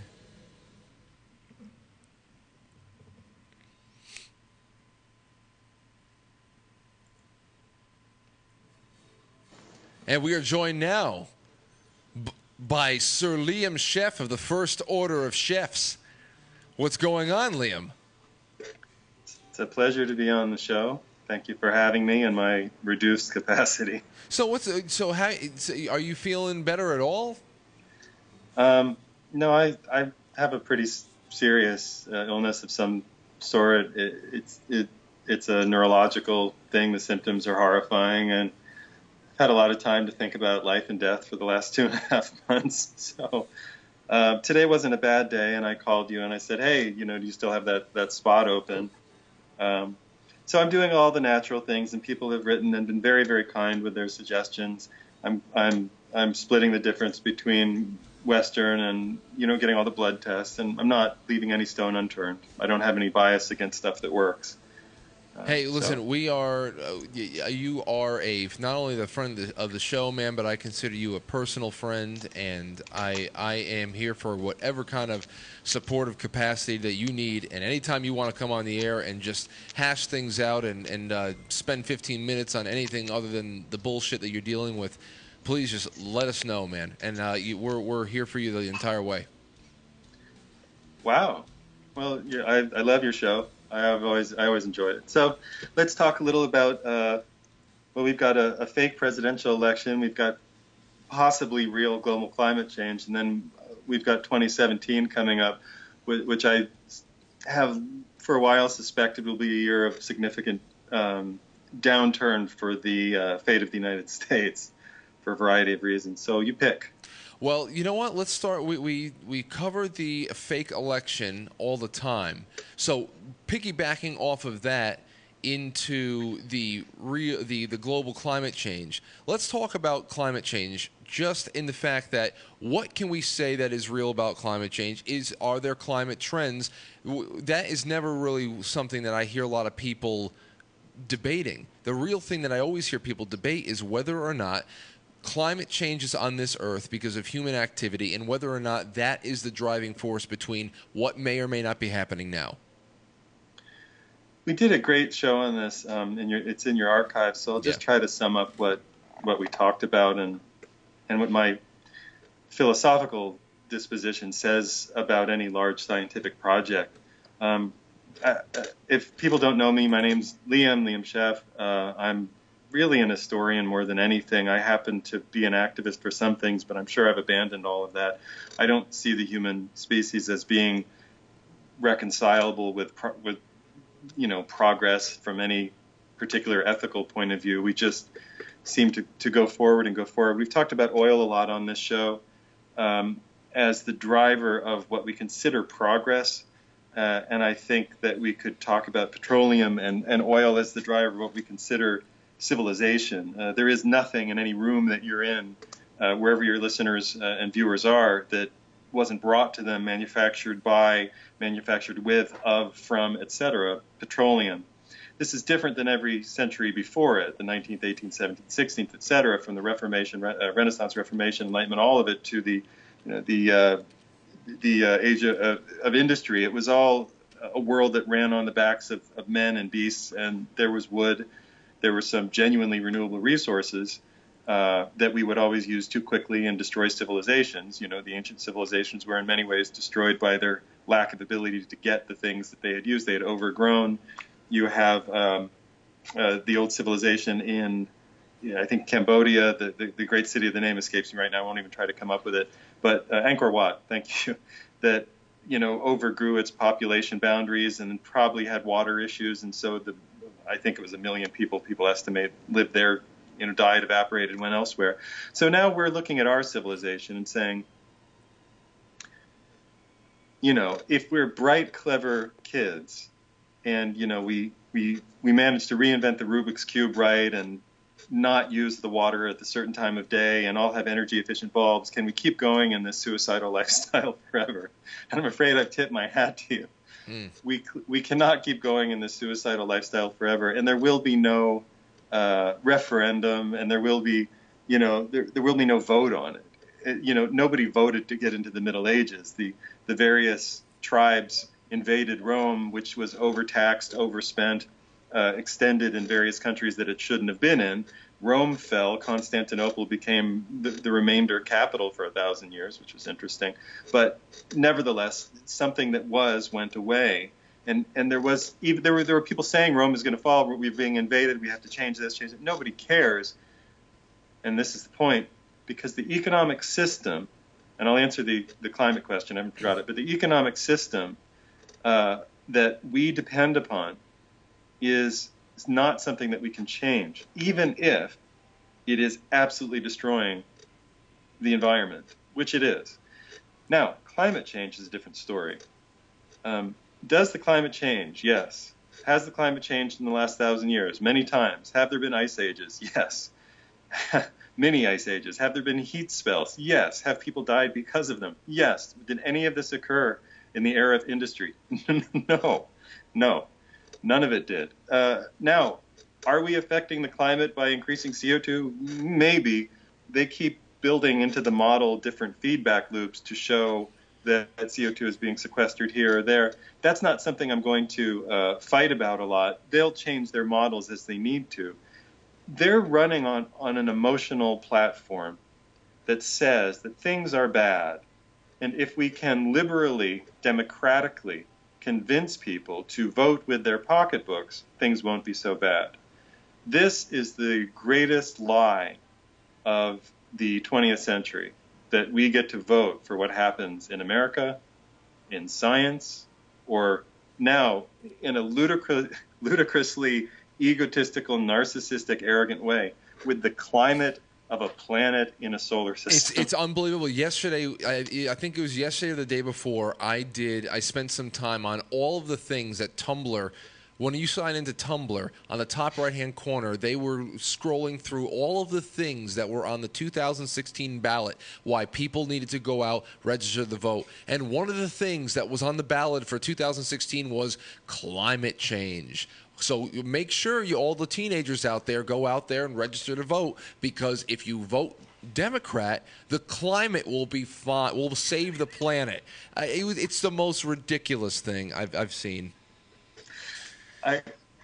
And we are joined now b- by Sir Liam Chef of the First Order of Chefs. What's going on, Liam? It's a pleasure to be on the show. Thank you for having me in my reduced capacity. So, what's so? How so are you feeling better at all? Um, no, I I have a pretty serious uh, illness of some sort. It, it's it it's a neurological thing. The symptoms are horrifying, and had a lot of time to think about life and death for the last two and a half months. So uh, today wasn't a bad day, and I called you and I said, hey, you know, do you still have that, that spot open? Um, so I'm doing all the natural things, and people have written and been very, very kind with their suggestions. I'm I'm I'm splitting the difference between Western and, you know, getting all the blood tests, and I'm not leaving any stone unturned. I don't have any bias against stuff that works. Uh, hey, listen, so. we are, uh, you are a, not only the friend of the show, man, but I consider you a personal friend, and I I am here for whatever kind of supportive capacity that you need, and anytime you want to come on the air and just hash things out and, and uh, spend fifteen minutes on anything other than the bullshit that you're dealing with, please just let us know, man, and uh, you, we're, we're here for you the entire way. Wow. Well, yeah, I, I love your show. I've always I always enjoyed it. So let's talk a little about. Uh, well, we've got a, a fake presidential election. We've got possibly real global climate change, and then we've got twenty seventeen coming up, which I have for a while suspected will be a year of significant um, downturn for the uh, fate of the United States for a variety of reasons. So you pick. Well, you know what? Let's start. We, we, we cover the fake election all the time. So piggybacking off of that into the, real, the, the global climate change, let's talk about climate change just in the fact that what can we say that is real about climate change? Is Are there climate trends? That is never really something that I hear a lot of people debating. The real thing that I always hear people debate is whether or not climate change is on this earth because of human activity, and whether or not that is the driving force between what may or may not be happening now. We did a great show on this. Um, in your, it's in your archives, so I'll just yeah. try to sum up what, what we talked about and and what my philosophical disposition says about any large scientific project. Um, uh, if people don't know me, my name's Liam, Liam Scheff. Uh, I'm really an historian more than anything. I happen to be an activist for some things, but I'm sure I've abandoned all of that. I don't see the human species as being reconcilable with, with you know, progress from any particular ethical point of view. We just seem to, to go forward and go forward. We've talked about oil a lot on this show um, as the driver of what we consider progress. Uh, and I think that we could talk about petroleum and, and oil as the driver of what we consider civilization. Uh, there is nothing in any room that you're in, uh, wherever your listeners uh, and viewers are, that wasn't brought to them, manufactured by, manufactured with, of, from, et cetera, petroleum. This is different than every century before it, the nineteenth, eighteenth, seventeenth, sixteenth, et cetera, from the Reformation, uh, Renaissance, Reformation, Enlightenment, all of it to the, you know, the uh, the uh, age of, of industry. It was all a world that ran on the backs of, of men and beasts, and there was wood. There were some genuinely renewable resources uh, that we would always use too quickly and destroy civilizations. You know, the ancient civilizations were in many ways destroyed by their lack of ability to get the things that they had used. They had overgrown. You have um, uh, the old civilization in, yeah, I think, Cambodia, the, the, the great city of the name escapes me right now. I won't even try to come up with it. But uh, Angkor Wat, thank you, that, you know, overgrew its population boundaries and probably had water issues. And so the I think it was a million people, people estimate, lived there, you know, died, evaporated, and went elsewhere. So now we're looking at our civilization and saying, you know, if we're bright, clever kids, and, you know, we, we, we manage to reinvent the Rubik's Cube right and not use the water at the certain time of day and all have energy-efficient bulbs, can we keep going in this suicidal lifestyle forever? And I'm afraid I've tipped my hat to you. Mm. We we cannot keep going in this suicidal lifestyle forever, and there will be no uh, referendum, and there will be, you know, there, there will be no vote on it. it. You know, nobody voted to get into the Middle Ages. The the various tribes invaded Rome, which was overtaxed, overspent, uh, extended in various countries that it shouldn't have been in. Rome fell. Constantinople became the, the remainder capital for a thousand years, which was interesting. But nevertheless, something that was went away. And and there was even there were there were people saying Rome is going to fall. We're being invaded. We have to change this, change it. Nobody cares. And this is the point, because the economic system, and I'll answer the the climate question. I haven't forgot it, but the economic system uh, that we depend upon is. It's not something that we can change, even if it is absolutely destroying the environment, which it is. Now, climate change is a different story. Um, does the climate change? Yes. Has the climate changed in the last thousand years? Many times. Have there been ice ages? Yes. Many ice ages. Have there been heat spells? Yes. Have people died because of them? Yes. Did any of this occur in the era of industry? No. No. None of it did. Uh, now, are we affecting the climate by increasing C O two? Maybe. They keep building into the model different feedback loops to show that C O two is being sequestered here or there. That's not something I'm going to uh, fight about a lot. They'll change their models as they need to. They're running on, on an emotional platform that says that things are bad. And if we can liberally, democratically convince people to vote with their pocketbooks, things won't be so bad. This is the greatest lie of the twentieth century, that we get to vote for what happens in America, in science, or now in a ludicrous, ludicrously egotistical, narcissistic, arrogant way with the climate of a planet in a solar system. It's, it's unbelievable. Yesterday, I, I think it was yesterday or the day before, I did, I spent some time on all of the things that Tumblr, when you sign into Tumblr, on the top right-hand corner, they were scrolling through all of the things that were on the two thousand sixteen ballot, why people needed to go out, register the vote. And one of the things that was on the ballot for two thousand sixteen was climate change. So make sure you, all the teenagers out there, go out there and register to vote, because if you vote Democrat, the climate will be fine, will save the planet. Uh, it, it's the most ridiculous thing I've, I've seen. I,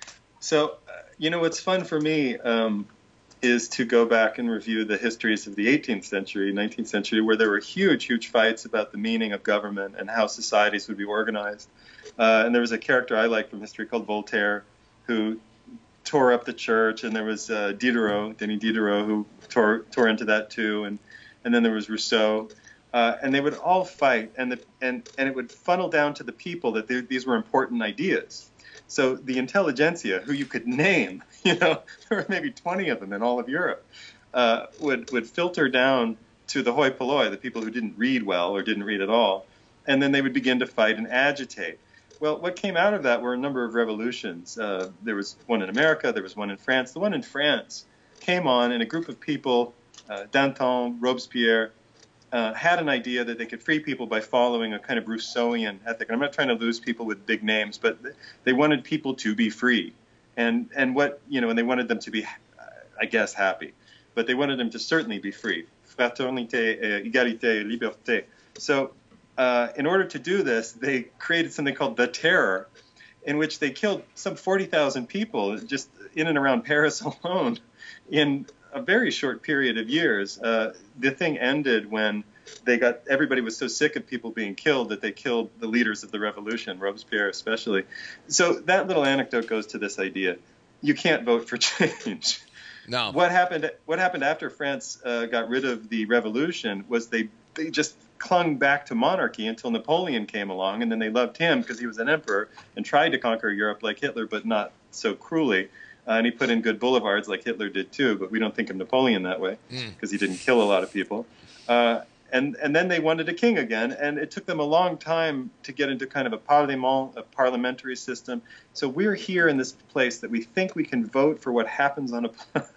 so, uh, you know, what's fun for me um, is to go back and review the histories of the eighteenth century, nineteenth century, where there were huge, huge fights about the meaning of government and how societies would be organized. Uh, and there was a character I like from history called Voltaire, who tore up the church, and there was uh, Diderot, Denis Diderot, who tore tore into that too, and and then there was Rousseau, uh, and they would all fight, and the and and it would funnel down to the people that they, these were important ideas. So the intelligentsia, who you could name, you know, there were maybe twenty of them in all of Europe, uh, would would filter down to the hoi polloi, the people who didn't read well or didn't read at all, and then they would begin to fight and agitate. Well, what came out of that were a number of revolutions. Uh, there was one in America, there was one in France. The one in France came on, and a group of people, uh, Danton, Robespierre, uh, had an idea that they could free people by following a kind of Rousseauian ethic. And I'm not trying to lose people with big names, but they wanted people to be free. And, and what, you know, and they wanted them to be, I guess, happy. But they wanted them to certainly be free. Fraternité, égalité, liberté. So, Uh, in order to do this, they created something called the Terror, in which they killed some forty thousand people just in and around Paris alone in a very short period of years. Uh, the thing ended when they got, everybody was so sick of people being killed that they killed the leaders of the revolution, Robespierre especially. So that little anecdote goes to this idea. You can't vote for change. No. What happened, what happened after France uh, got rid of the revolution was they, they just clung back to monarchy until Napoleon came along, and then they loved him because he was an emperor and tried to conquer Europe like Hitler, but not so cruelly. Uh, and he put in good boulevards like Hitler did too, but we don't think of Napoleon that way because mm. he didn't kill a lot of people. Uh, and, and then they wanted a king again, and it took them a long time to get into kind of a parlement, a parliamentary system. So we're here in this place that we think we can vote for what happens on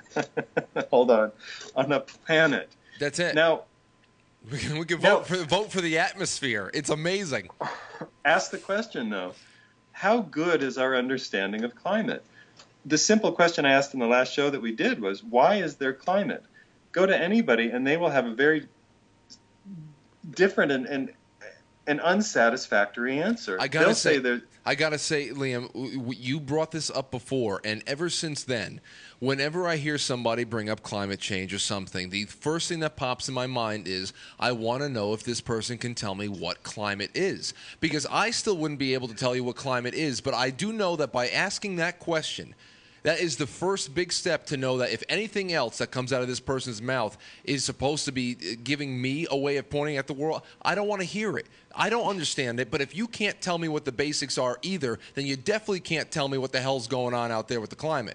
a hold on on a planet. That's it. Now, We can, we can vote, now, for, vote for the atmosphere. It's amazing. Ask the question, though. How good is our understanding of climate? The simple question I asked in the last show that we did was, why is there climate? Go to anybody, and they will have a very different and, and, and unsatisfactory answer. I gotta They'll say, say there's... I gotta say, Liam, you brought this up before, and ever since then, whenever I hear somebody bring up climate change or something, the first thing that pops in my mind is, I want to know if this person can tell me what climate is. Because I still wouldn't be able to tell you what climate is, but I do know that by asking that question, that is the first big step to know that if anything else that comes out of this person's mouth is supposed to be giving me a way of pointing at the world, I don't want to hear it. I don't understand it, but if you can't tell me what the basics are either, then you definitely can't tell me what the hell's going on out there with the climate.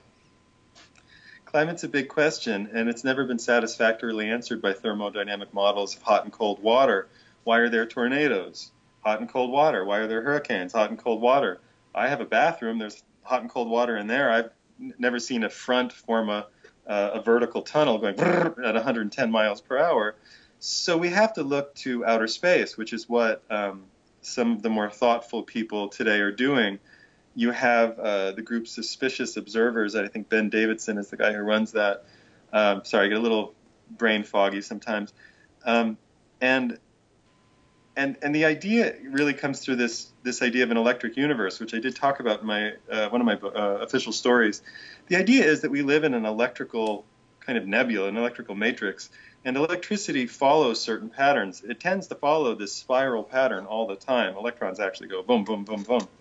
Climate's a big question, and it's never been satisfactorily answered by thermodynamic models of hot and cold water. Why are there tornadoes? Hot and cold water. Why are there hurricanes? Hot and cold water. I have a bathroom. There's hot and cold water in there. I've never seen a front form a, uh, a vertical tunnel going at one hundred ten miles per hour. So we have to look to outer space, which is what um, some of the more thoughtful people today are doing. You have uh, the group Suspicious Observers. I think Ben Davidson is the guy who runs that. Um, sorry, I get a little brain foggy sometimes. Um, and and and the idea really comes through this this idea of an electric universe, which I did talk about in my uh, one of my uh, official stories. The idea is that we live in an electrical kind of nebula, an electrical matrix, and electricity follows certain patterns. It tends to follow this spiral pattern all the time. Electrons actually go boom, boom, boom, boom.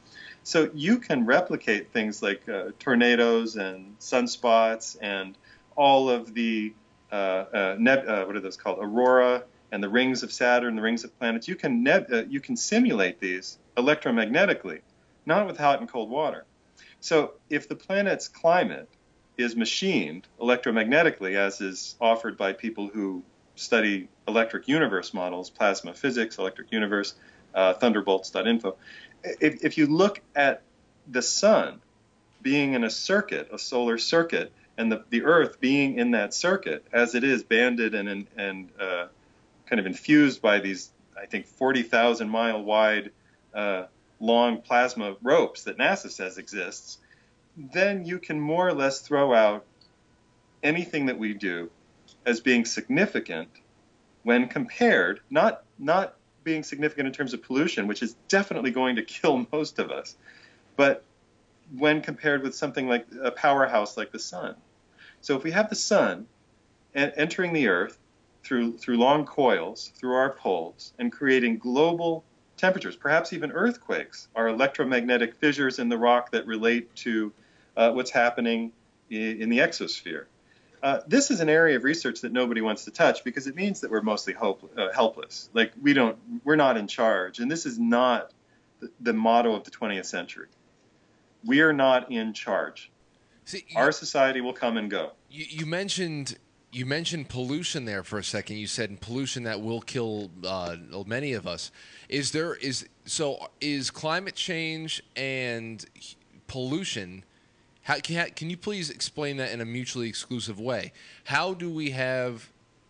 So you can replicate things like uh, tornadoes and sunspots and all of the uh, uh, neb- uh, what are those called? Aurora and the rings of Saturn, the rings of planets. You can neb- uh, you can simulate these electromagnetically, not with hot and cold water. So if the planet's climate is machined electromagnetically, as is offered by people who study electric universe models, plasma physics, electric universe, uh, thunderbolts dot info. If, if you look at the sun being in a circuit, a solar circuit, and the, the Earth being in that circuit, as it is banded and, and uh, kind of infused by these, I think, forty thousand mile wide uh, long plasma ropes that NASA says exists, then you can more or less throw out anything that we do as being significant when compared, not not being significant in terms of pollution, which is definitely going to kill most of us, but when compared with something like a powerhouse like the sun. So if we have the sun entering the Earth through through long coils, through our poles, and creating global temperatures, perhaps even earthquakes, are electromagnetic fissures in the rock that relate to uh, what's happening in, in the exosphere. Uh, this is an area of research that nobody wants to touch because it means that we're mostly hope, uh, helpless. Like we don't, we're not in charge, and this is not the, the motto of the twentieth century. We are not in charge. See, you, Our society will come and go. You, you mentioned you mentioned pollution there for a second. You said pollution that will kill uh, many of us. Is there is so is climate change and pollution? How, can, can you please explain that in a mutually exclusive way? How do we have,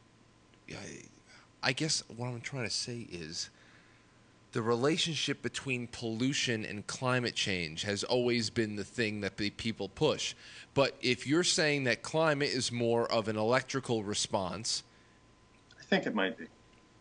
I guess what I'm trying to say is the relationship between pollution and climate change has always been the thing that the people push. But if you're saying that climate is more of an electrical response. I think it might be.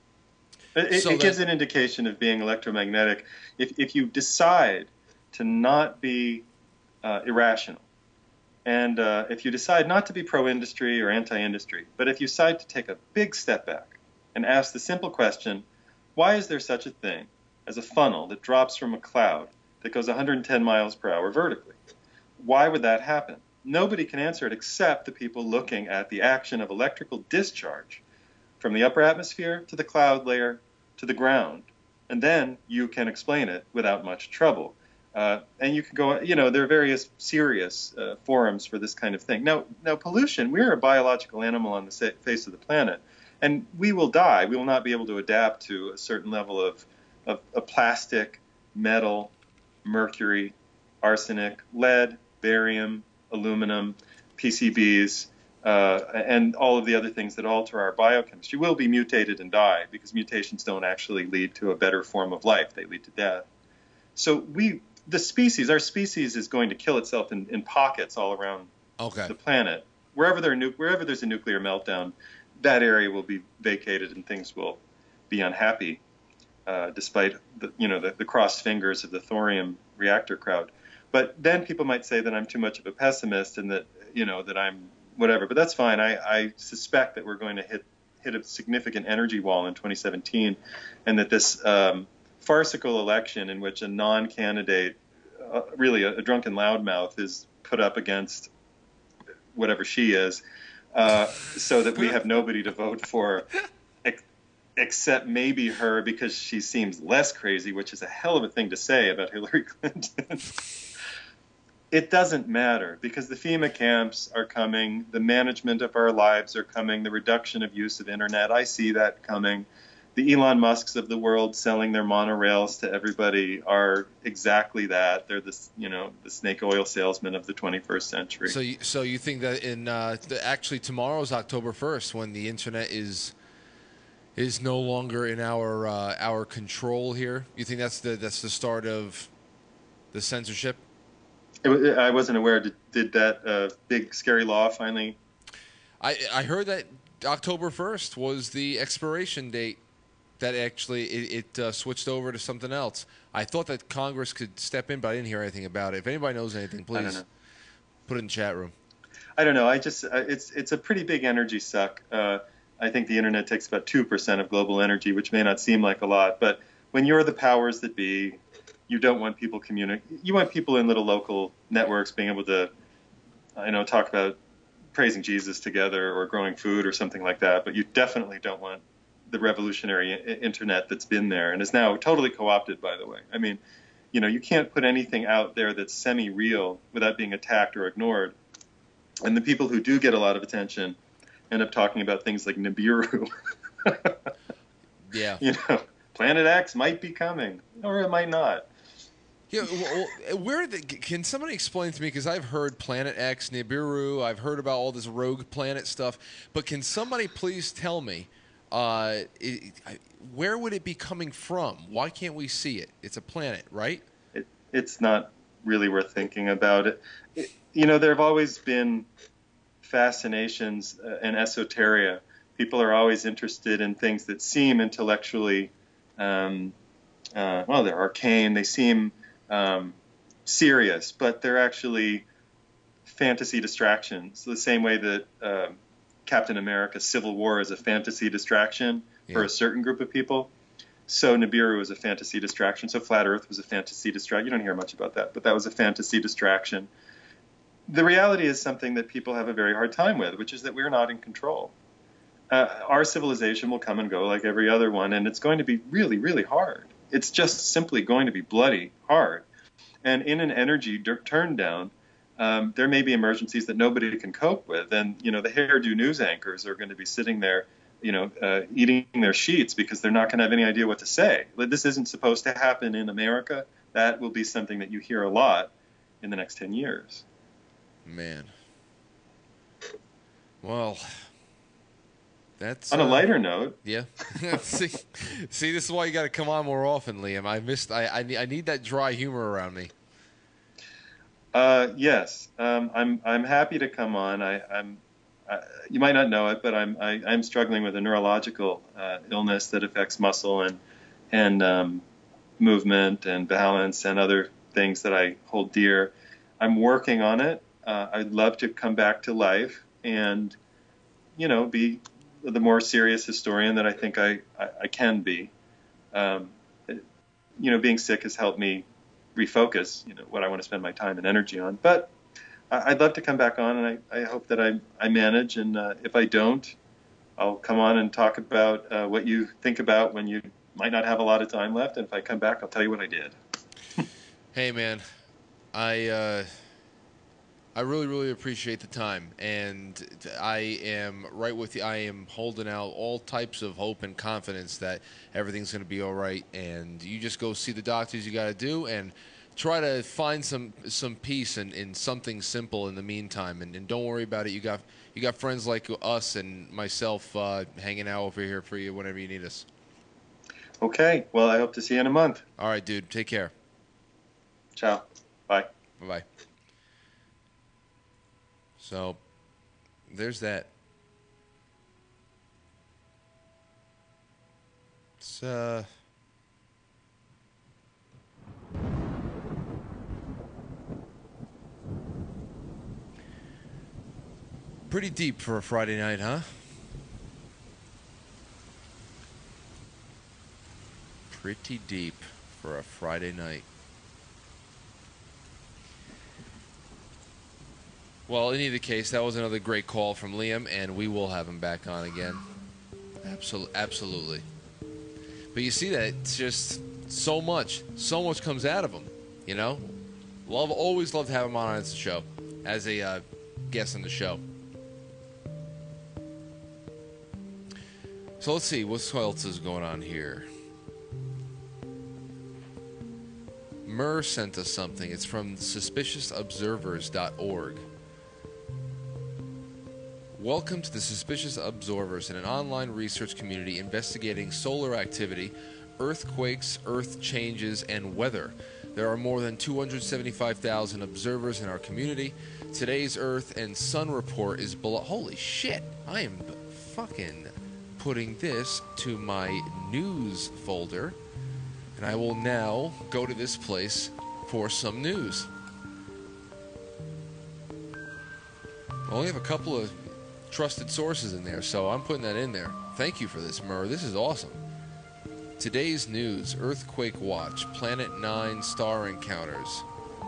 It, so it that, gives an indication of being electromagnetic. If, if you decide to not be uh, irrational, and uh, if you decide not to be pro-industry or anti-industry, but if you decide to take a big step back and ask the simple question, why is there such a thing as a funnel that drops from a cloud that goes one hundred ten miles per hour vertically? Why would that happen? Nobody can answer it except the people looking at the action of electrical discharge from the upper atmosphere to the cloud layer to the ground. And then you can explain it without much trouble. Uh, and you can go, you know, there are various serious uh, forums for this kind of thing. Now, now, pollution, we're a biological animal on the face of the planet, and we will die. We will not be able to adapt to a certain level of, of, of plastic, metal, mercury, arsenic, lead, barium, aluminum, P C Bs, uh, and all of the other things that alter our biochemistry. We'll be mutated and die because mutations don't actually lead to a better form of life. They lead to death. So we... The species, our species, is going to kill itself in, in pockets all around okay. the planet. Wherever there nu- wherever there's a nuclear meltdown, that area will be vacated and things will be unhappy, uh, despite the, you know the, the crossed fingers of the thorium reactor crowd. But then people might say that I'm too much of a pessimist and that you know that I'm whatever. But that's fine. I, I suspect that we're going to hit hit a significant energy wall in twenty seventeen, and that this um, farcical election in which a non-candidate, uh, really a, a drunken loudmouth, is put up against whatever she is, uh, so that we have nobody to vote for ex- except maybe her because she seems less crazy, which is a hell of a thing to say about Hillary Clinton. It doesn't matter because the FEMA camps are coming, the management of our lives are coming, the reduction of use of internet, I see that coming. The Elon Musks of the world selling their monorails to everybody are exactly that. They're the, you know, the snake oil salesmen of the twenty-first century. So, you, so you think that in uh, the, actually tomorrow's October first, when the internet is is no longer in our uh, our control here? You think that's the that's the start of the censorship? It, I wasn't aware. Did, did that uh, big scary law finally? I I heard that October first was the expiration date. That actually it, it uh, switched over to something else. I thought that Congress could step in, but I didn't hear anything about it. If anybody knows anything, please put it in the chat room. I don't know. I just uh, it's it's a pretty big energy suck. Uh, I think the internet takes about two percent of global energy, which may not seem like a lot, but when you're the powers that be, you don't want people communi- You want people in little local networks being able to, I know, talk about praising Jesus together or growing food or something like that. But you definitely don't want the revolutionary I- internet that's been there and is now totally co-opted, by the way. I mean, you know, you can't put anything out there that's semi-real without being attacked or ignored. And the people who do get a lot of attention end up talking about things like Nibiru. Yeah. You know, Planet X might be coming, or it might not. Yeah, well, where the, can somebody explain to me, because I've heard Planet X, Nibiru, I've heard about all this rogue planet stuff, but can somebody please tell me, uh, it, where would it be coming from? Why can't we see it? It's a planet, right? It, it's not really worth thinking about it. it you know, there have always been fascinations uh, and esoteria. People are always interested in things that seem intellectually, um, uh, well, they're arcane, they seem um, serious, but they're actually fantasy distractions. The same way that uh, Captain America Civil War is a fantasy distraction yeah. for a certain group of people. So Nibiru was a fantasy distraction. So Flat Earth was a fantasy distraction. You don't hear much about that, but that was a fantasy distraction. The reality is something that people have a very hard time with, which is that we're not in control. Uh, our civilization will come and go like every other one, and it's going to be really, really hard. It's just simply going to be bloody hard. And in an energy turn down, um, there may be emergencies that nobody can cope with. And, you know, the hairdo news anchors are going to be sitting there, you know, uh, eating their sheets because they're not going to have any idea what to say. This isn't supposed to happen in America. That will be something that you hear a lot in the next ten years. Man. Well, that's on a uh, lighter note. Yeah. see, see, this is why you got to come on more often, Liam. I missed. I, I I need that dry humor around me. Uh, yes, um, I'm I'm happy to come on. I, I'm. Uh, you might not know it, but I'm I, I'm struggling with a neurological uh, illness that affects muscle and and um, movement and balance and other things that I hold dear. I'm working on it. Uh, I'd love to come back to life and, you know, be the more serious historian that I think I, I, I can be. Um, it, you know, being sick has helped me refocus, you know, what I want to spend my time and energy on. But I, I'd love to come back on, and I, I hope that I, I manage. And uh, if I don't, I'll come on and talk about uh, what you think about when you might not have a lot of time left. And if I come back, I'll tell you what I did. Hey, man, I... Uh... I really, really appreciate the time, and I am right with you. I am holding out all types of hope and confidence that everything's going to be all right, and you just go see the doctors you got to do and try to find some some peace in, in something simple in the meantime, and, and don't worry about it. You got you got friends like us and myself uh, hanging out over here for you whenever you need us. Okay. Well, I hope to see you in a month. All right, dude. Take care. Ciao. Bye. Bye-bye. So, there's that. It's, uh... pretty deep for a Friday night, huh? Pretty deep for a Friday night. Well, in either case, that was another great call from Liam, and we will have him back on again. Absolutely, absolutely. But you see that it's just so much, so much comes out of him. You know, love, always love to have him on as a show, as a uh, guest on the show. So let's see what else is going on here. Murr sent us something. It's from suspicious observers dot org. Welcome to the Suspicious Observers, an online research community investigating solar activity, earthquakes, earth changes, and weather. There are more than two hundred seventy-five thousand observers in our community. Today's Earth and Sun report is below. Holy shit! I am fucking putting this to my news folder, and I will now go to this place for some news. I only have a couple of trusted sources in there, so I'm putting that in there. Thank you for this, Murr. This is awesome. Today's news, Earthquake Watch, Planet nine star encounters.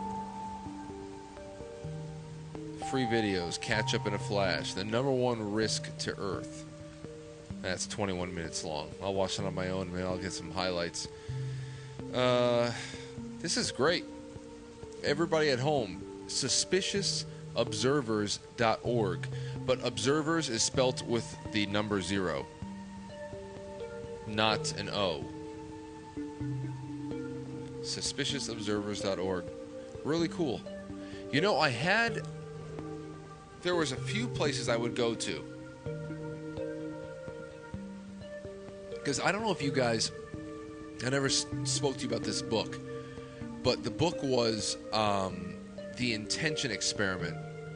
Free videos, catch up in a flash. The number one risk to Earth. That's twenty-one minutes long. I'll watch it on my own. Maybe I'll get some highlights. Uh, this is great. Everybody at home, suspicious observers dot org. But observers is spelt with the number zero, not an O. suspicious observers dot org. Really cool. You know, I had... There was a few places I would go to. Because I don't know if you guys... I never s- spoke to you about this book. But the book was um, The Intention Experiment.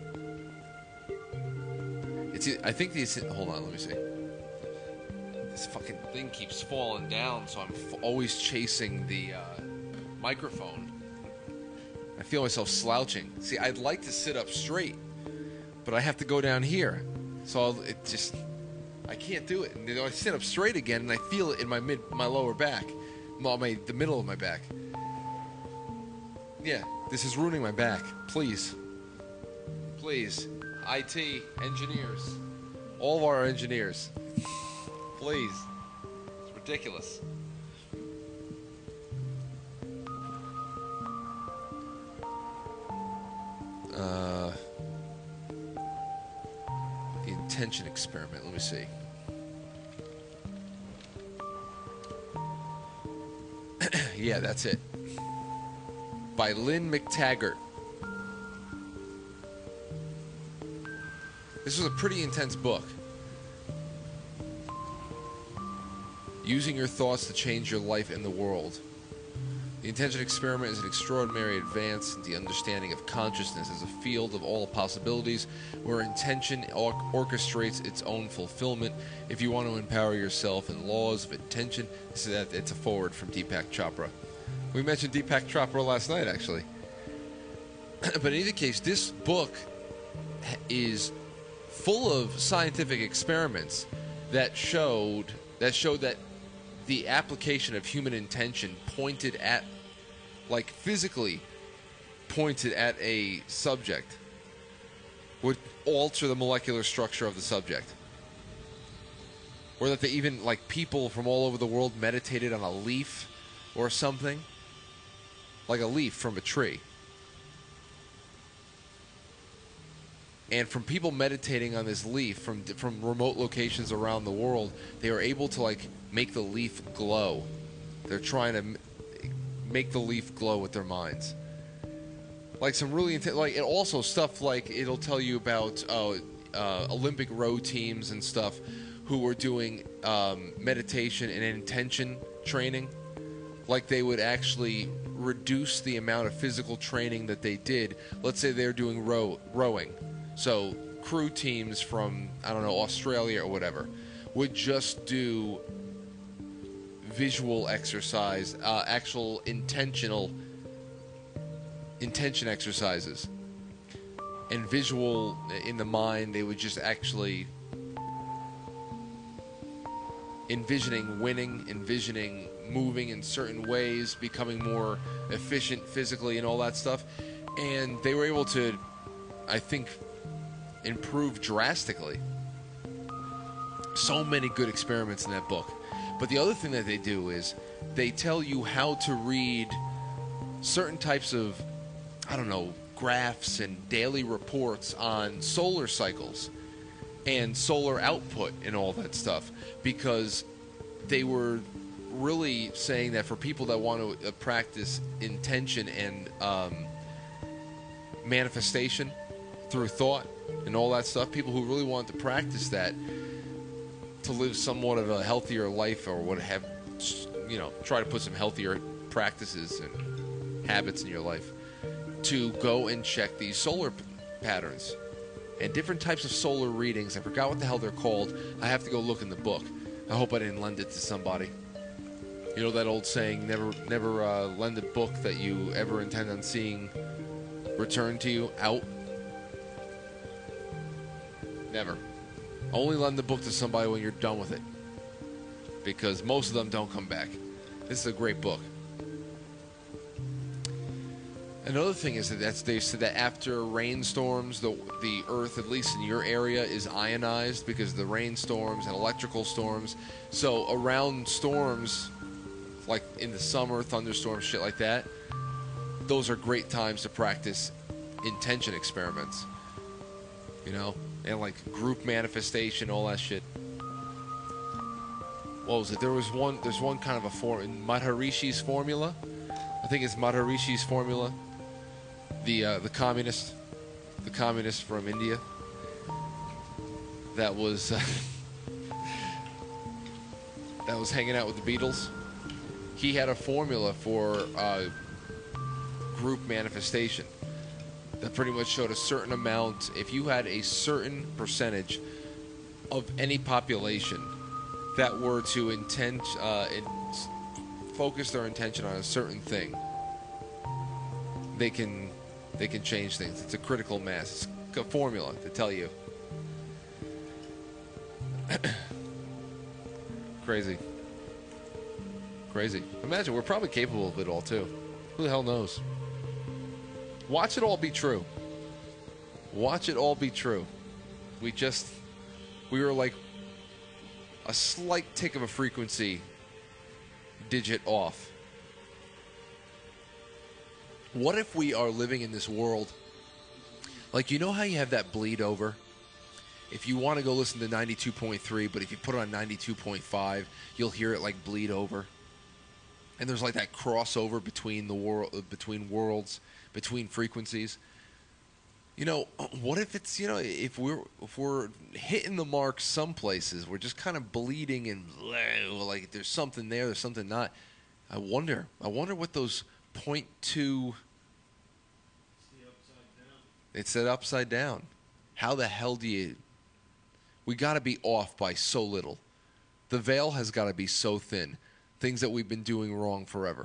It's. I think these... Hold on, let me see. This fucking thing keeps falling down, so I'm f- always chasing the uh, microphone. I feel myself slouching. See, I'd like to sit up straight, but I have to go down here. So I'll, it just... I can't do it. And you know, I sit up straight again, and I feel it in my mid, my lower back. Well, my, the middle of my back. Yeah, this is ruining my back. Please. Please. I T, engineers. All of our engineers. Please. It's ridiculous. Uh, the Intention Experiment. Let me see. Yeah, that's it. By Lynn McTaggart. This was a pretty intense book. Using your thoughts to change your life and the world. The Intention Experiment is an extraordinary advance in the understanding of consciousness as a field of all possibilities where intention or- orchestrates its own fulfillment. If you want to empower yourself in laws of intention, this is that it's a forward from Deepak Chopra. We mentioned Deepak Chopra last night, actually. But in either case, this book is full of scientific experiments that showed that showed that the application of human intention pointed at, like physically pointed at a subject, would alter the molecular structure of the subject. Or that they even, like, people from all over the world meditated on a leaf or something. Like a leaf from a tree. And from people meditating on this leaf from from remote locations around the world, they are able to, like, make the leaf glow. They're trying to m- make the leaf glow with their minds. Like some really intense, like, and also stuff like it'll tell you about uh, uh, Olympic row teams and stuff who were doing um, meditation and intention training. Like they would actually reduce the amount of physical training that they did. Let's say they're doing row rowing. So crew teams from, I don't know, Australia or whatever, would just do visual exercise, uh, actual intentional intention exercises. And visual in the mind, they would just actually envisioning winning, envisioning moving in certain ways, becoming more efficient physically and all that stuff. And they were able to, I think, improve drastically. So many good experiments in that book. But the other thing that they do is they tell you how to read certain types of, I don't know, graphs and daily reports on solar cycles and solar output and all that stuff, because they were really saying that for people that want to uh, practice intention and um, manifestation through thought and all that stuff, people who really want to practice that to live somewhat of a healthier life, or what have, you know, try to put some healthier practices and habits in your life, to go and check these solar p- patterns and different types of solar readings. I forgot what the hell they're called. I have to go look in the book. I hope I didn't lend it to somebody. You know that old saying, never never uh, lend a book that you ever intend on seeing return to you out. Never. Only lend the book to somebody when you're done with it, because most of them don't come back. This is a great book. Another thing is that that's, they said that after rainstorms, the the earth, at least in your area, is ionized because of the rainstorms and electrical storms. So around storms, like in the summer, thunderstorms, shit like that, those are great times to practice intention experiments. You know? And like group manifestation, all that shit. What was it? There was one, there's one kind of a form, Maharishi formula. I think it's Maharishi formula. The uh, the communist, the communist from India. That was uh, that was hanging out with the Beatles. He had a formula for uh, group manifestation that pretty much showed a certain amount. If you had a certain percentage of any population that were to intent, uh, in, focus their intention on a certain thing, they can they can change things. It's a critical mass. It's a formula to tell you. Crazy. Crazy. Imagine, we're probably capable of it all too. Who the hell knows? Watch it all be true. Watch it all be true. We just, we were like a slight tick of a frequency digit off. What if we are living in this world, like, you know how you have that bleed over? If you want to go listen to ninety-two point three, but if you put it on ninety-two point five, you'll hear it like bleed over. And there's like that crossover between the world, between worlds, between frequencies. You know, what if it's, you know, if we're if we're hitting the mark some places, we're just kind of bleeding and like there's something there, there's something not. I wonder. I wonder what those point two. It's set upside down. How the hell do you? We got to be off by so little. The veil has got to be so thin. Things that we've been doing wrong forever.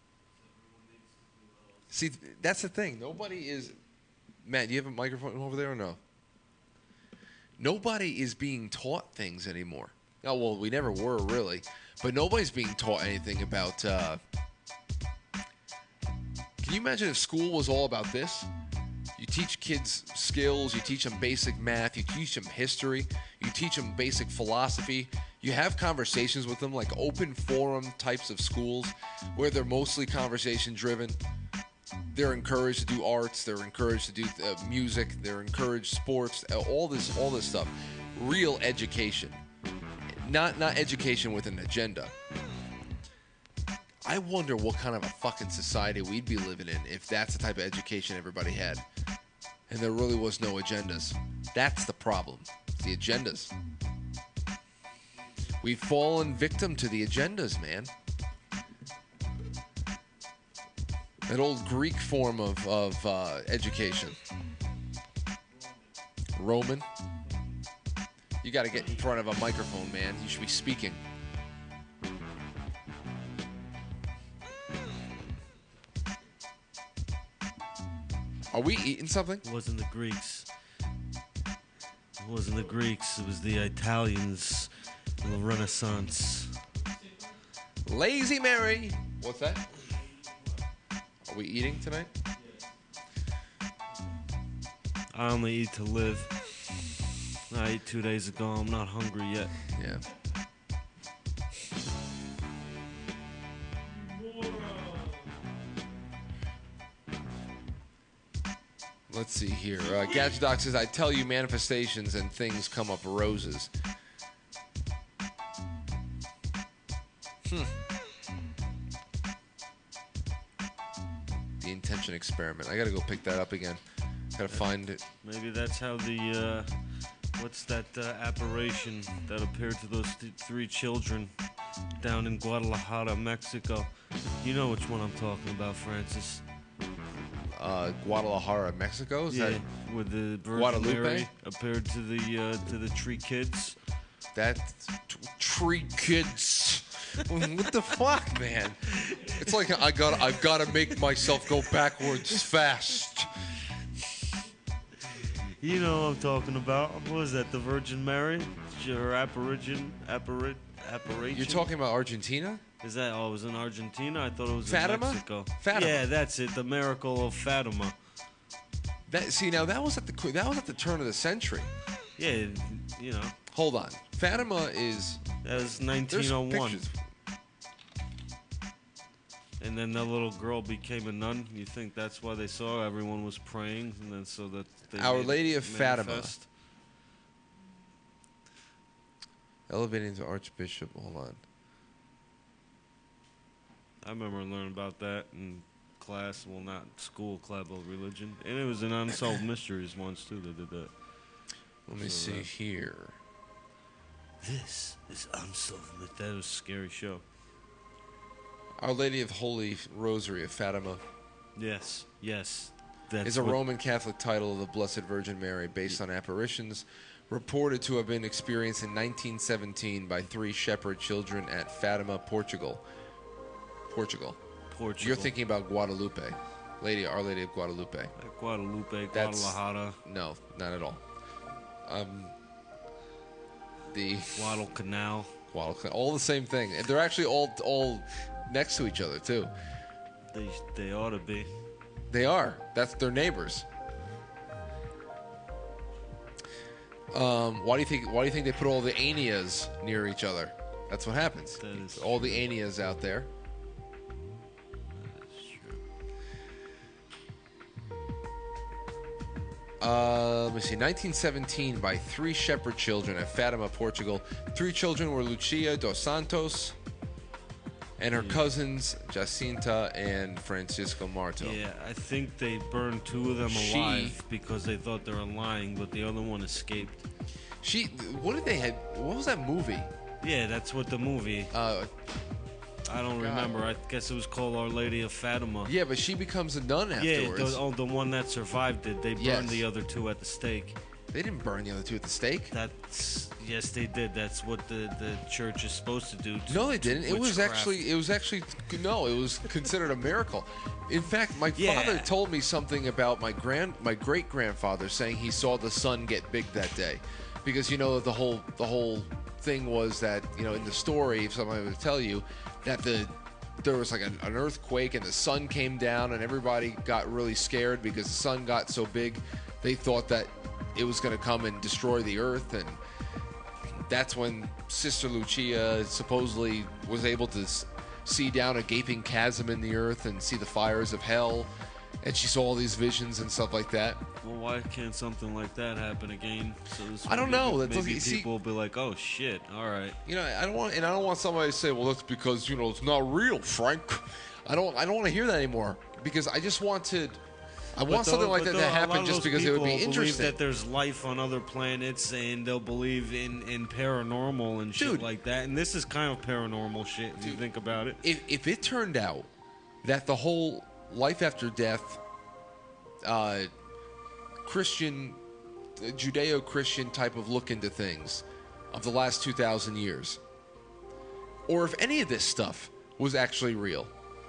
See, that's the thing. Nobody is. Matt, do you have a microphone over there or no? Nobody is being taught things anymore. Oh, well, we never were, really. But nobody's being taught anything about... Uh... Can you imagine if school was all about this? You teach kids skills, you teach them basic math, you teach them history, you teach them basic philosophy. You have conversations with them, like open forum types of schools where they're mostly conversation driven. They're encouraged to do arts. They're encouraged to do uh, music. They're encouraged sports. Uh, all this, all this stuff. Real education, not not education with an agenda. I wonder what kind of a fucking society we'd be living in if that's the type of education everybody had, and there really was no agendas. That's the problem. The agendas. We've fallen victim to the agendas, man. That old Greek form of, of uh, education. Roman. You got to get in front of a microphone, man. You should be speaking. Are we eating something? It wasn't the Greeks. It wasn't the Greeks. It was the Italians. The Renaissance. Lazy Mary. What's that? Are we eating tonight? I only eat to live. I ate two days ago. I'm not hungry yet. Yeah. Let's see here. Uh, Gadget Doc says, I tell you manifestations and things come up roses. Hmm. The intention experiment. I gotta go pick that up again. Gotta find it. Maybe that's how the, uh, what's that uh, apparition that appeared to those th- three children down in Guadalajara, Mexico. You know which one I'm talking about, Francis. Uh, Guadalajara, Mexico? Is yeah, that where the Virgin Guadalupe? Mary appeared to the uh, to the three kids. That t- tree kids. What the fuck, man? It's like I got I've got to make myself go backwards fast. You know what I'm talking about. What was that? The Virgin Mary? Her apparition? Appari- apparition? You're talking about Argentina? Is that? Oh, it was in Argentina. I thought it was Fatima? in Mexico. Fatima. Yeah, that's it. The miracle of Fatima. That see now that was at the that was at the turn of the century. Yeah, you know. Hold on, Fatima is. That was There's nineteen oh one. pictures. And then that little girl became a nun. You think that's why they saw everyone was praying, and then so that they Our made Lady it of Fatima. manifest? Elevating to Archbishop. Hold on. I remember learning about that in class. Well, not school, class of religion, and it was in Unsolved Mysteries once too. They did that. Let me So, see uh, here. This is Unsolved Mysteries. That was a scary show. Our Lady of Holy Rosary of Fatima Yes, yes. That's is a what- Roman Catholic title of the Blessed Virgin Mary based on apparitions reported to have been experienced in nineteen seventeen by three shepherd children at Fatima, Portugal. Portugal. Portugal. You're thinking about Guadalupe. Lady, Our Lady of Guadalupe. Like Guadalupe, That's- Guadalajara, No, not at all. Um, the Guadalcanal. Guadalupe, all the same thing. And they're actually all all next to each other too. They they ought to be. They are. That's their neighbors. Um, why do you think? Why do you think they put all the Aeneas near each other? That's what happens. That is all the Aeneas out there. That's true. Uh, let me see. nineteen seventeen by three shepherd children at Fatima, Portugal. Three children were Lucia dos Santos and her cousins Jacinta and Francisco Marto. Yeah, I think they burned two of them She- alive because they thought they were lying, but the other one escaped. She. What did they have? What was that movie? Yeah, that's what the movie. Uh, I don't remember. I guess it was called Our Lady of Fatima. yeah, but she becomes a nun Yeah, afterwards. the, oh, the one that survived it. They burned Yes. the other two at the stake. They didn't burn the other two at the stake. That's yes, they did. That's what the, the church is supposed to do. To, No, they to didn't. It was witchcraft. actually. It was actually. No, it was considered a miracle. In fact, my Yeah. father told me something about my grand, my great grandfather saying he saw the sun get big that day, because you know the whole the whole thing was that you know in the story, if somebody would tell you that the there was like an, an earthquake and the sun came down and everybody got really scared because the sun got so big, they thought that it was going to come and destroy the earth, and that's when Sister Lucia supposedly was able to s- see down a gaping chasm in the earth and see the fires of hell, and she saw all these visions and stuff like that. Well, why can't something like that happen again? So this I don't maybe- know. That's Maybe like- see- people will be like, "Oh shit! All right." You know, I don't want, and I don't want somebody to say, "Well, that's because you know it's not real, Frank." I don't, I don't want to hear that anymore because I just want to, I want But something tho- like but that tho- to a lot happen of just those because it would be people believe interesting. that there's life on other planets, and they'll believe in, in paranormal and shit Dude. like that. And this is kind of paranormal shit if you think about it. if if it turned out that the whole life after death, uh, Christian, Judeo-Christian type of look into things of the last two thousand years, or if any of this stuff was actually real,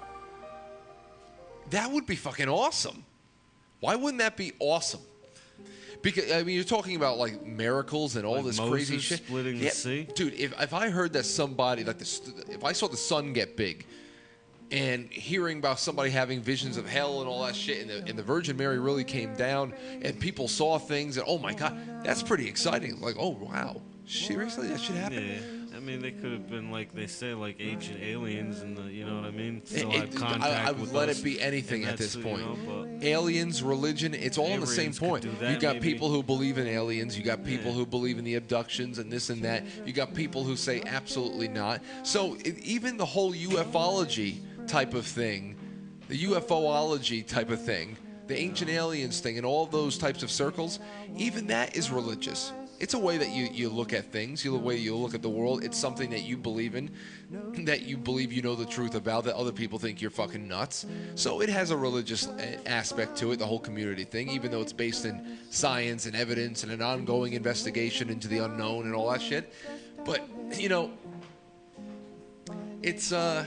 that would be fucking awesome. Why wouldn't that be awesome? Because I mean, you're talking about like miracles and all Like this Moses crazy shit. splitting the Yeah, sea? dude. If if I heard that somebody like this, if I saw the sun get big, and hearing about somebody having visions of hell and all that shit, and the, and the Virgin Mary really came down, and people saw things, and oh my god, that's pretty exciting. Like, oh wow, seriously, that should happen. Yeah, I mean, they could have been like they say, like ancient aliens, and the, you know what I mean. It- Still it- had contact I, I would with let us, it be anything and at this that's, you point. know, but- Aliens, religion, it's all on the same Aliens could point. do that, You got maybe. people who believe in aliens, you got people Yeah. who believe in the abductions and this and that. You got people who say absolutely not. So it, even the whole UFOlogy type of thing, the UFOlogy type of thing, the ancient aliens thing, and all those types of circles, even that is religious. It's a way that you, you look at things, the way you look at the world. It's something that you believe in, that you believe you know the truth about, that other people think you're fucking nuts. So it has a religious a- aspect to it, the whole community thing, even though it's based in science and evidence and an ongoing investigation into the unknown and all that shit. But, you know, it's, uh...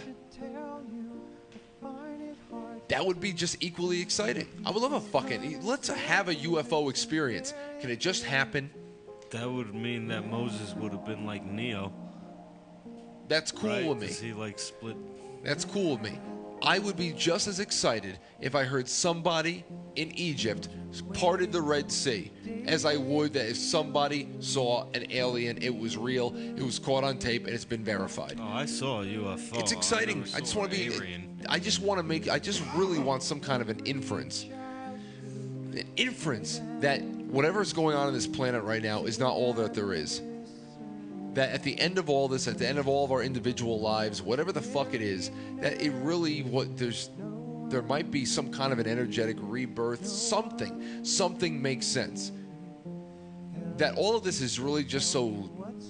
that would be just equally exciting. I would love a fucking... Let's have a U F O experience. Can it just happen? That would mean that Moses would have been like Neo. That's cool right? with me. Does he like split? That's cool with me. I would be just as excited if I heard somebody in Egypt parted the Red Sea as I would that if somebody saw an alien, it was real, it was caught on tape, and it's been verified. Oh, I saw a U F O. It's exciting. I, I just want to be. Alien. I just want to make. I just really want some kind of an inference. An inference that whatever is going on on this planet right now is not all that there is. That at the end of all this, at the end of all of our individual lives, whatever the fuck it is, that it really what there's there might be some kind of an energetic rebirth, something, something makes sense. That all of this is really just so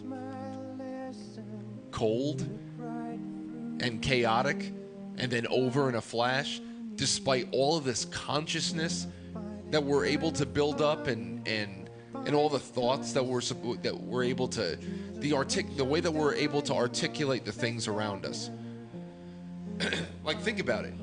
cold and chaotic and then over in a flash, despite all of this consciousness that we're able to build up and and and all the thoughts that we're that we're able to the artic the way that we're able to articulate the things around us. Like, think about it.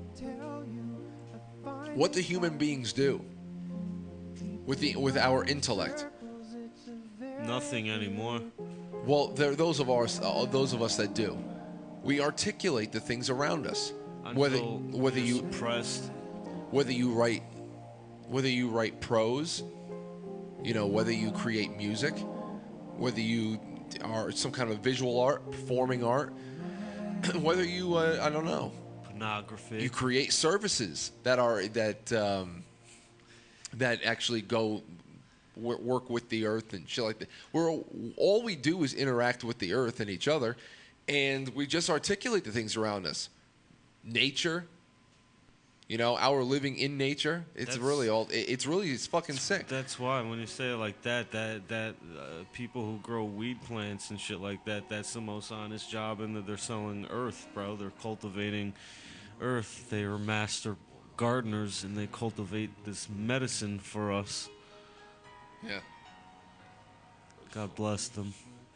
What do human beings do with the with our intellect? Nothing anymore. Well, there are those of us uh, those of us that do. We articulate the things around us. Until Whether whether you're you suppressed. whether you write whether you write prose, you know, whether you create music, whether you are some kind of visual art, performing art, whether you uh, I don't know, Pornography. you create services that are that um, that actually go w- work with the earth and shit like that. We're all we do is interact with the earth and each other, and we just articulate the things around us. Nature. You know, our living in nature, it's That's- really all, it- it's really, it's fucking sick. That's why when you say it like that, that that uh, people who grow weed plants and shit like that, that's the most honest job, and that they're selling earth, bro. They're cultivating earth. They are master gardeners, and they cultivate this medicine for us. Yeah. God bless them.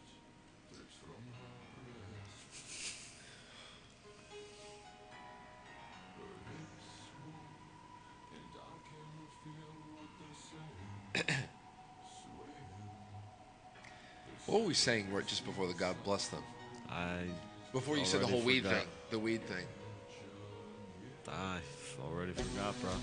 What were we saying right just before the God bless them? I Before you said the already whole weed forgot. thing. The weed thing. I already forgot, bro.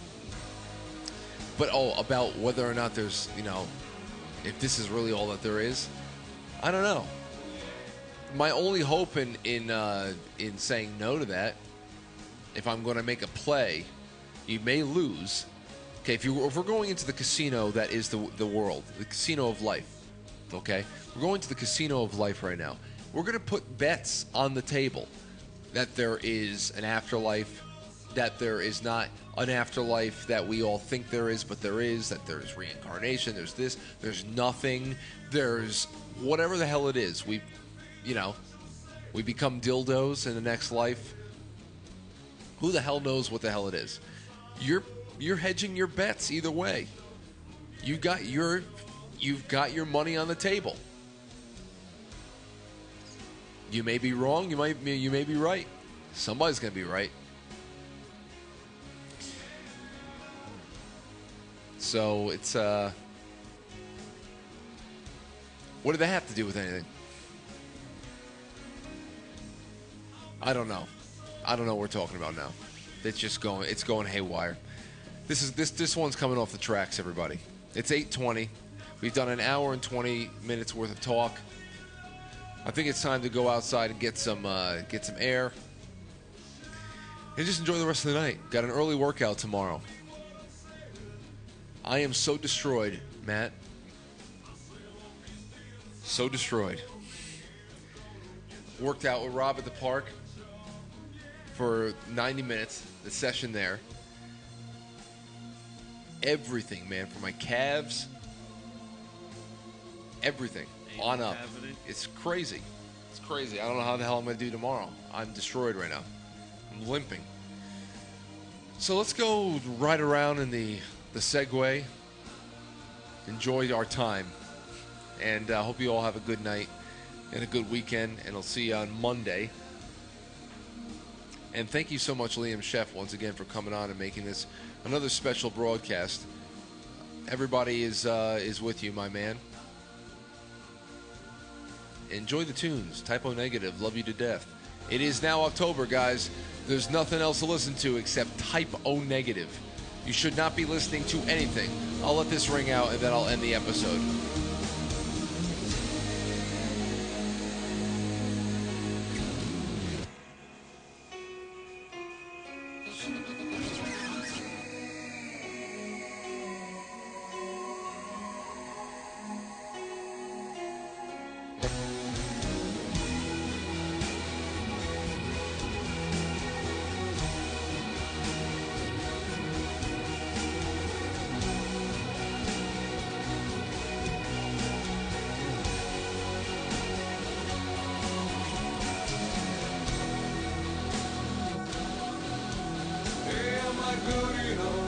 But, oh, about whether or not there's, you know, if this is really all that there is, I don't know. My only hope in in uh, in saying no to that, if I'm going to make a play, you may lose. Okay, if you if we're going into the casino that is the the world, the casino of life. Okay, we're going to the casino of life right now. We're going to put bets on the table that there is an afterlife, that there is not an afterlife that we all think there is, but there is, that there's reincarnation, there's this, there's nothing, there's whatever the hell it is. We, you know, we become dildos in the next life. Who the hell knows what the hell it is? You're you're hedging your bets either way. You got your you've got your money on the table. You may be wrong, you might you may be right. Somebody's going to be right. So it's uh what do they have to do with anything? I don't know. I don't know what we're talking about now. It's just going it's going haywire. This is this this one's coming off the tracks, everybody. It's eight twenty. We've done an hour and twenty minutes worth of talk. I think it's time to go outside and get some uh, get some air. And just enjoy the rest of the night. Got an early workout tomorrow. I am so destroyed, Matt. So destroyed. Worked out with Rob at the park for ninety minutes, the session there. Everything, man, for my calves, everything, on up. It's crazy. It's crazy. I don't know how the hell I'm going to do tomorrow. I'm destroyed right now. I'm limping. So let's go ride around in the, the Segway. Enjoy our time. And I uh, hope you all have a good night and a good weekend. And I'll see you on Monday. And thank you so much, Liam Sheff, once again, for coming on and making this another special broadcast. Everybody is uh, is with you, my man. Enjoy the tunes. Typo Negative, love you to death. It is now October, guys. There's nothing else to listen to except Type O Negative. You should not be listening to anything. I'll let this ring out and then I'll end the episode. Am I good enough?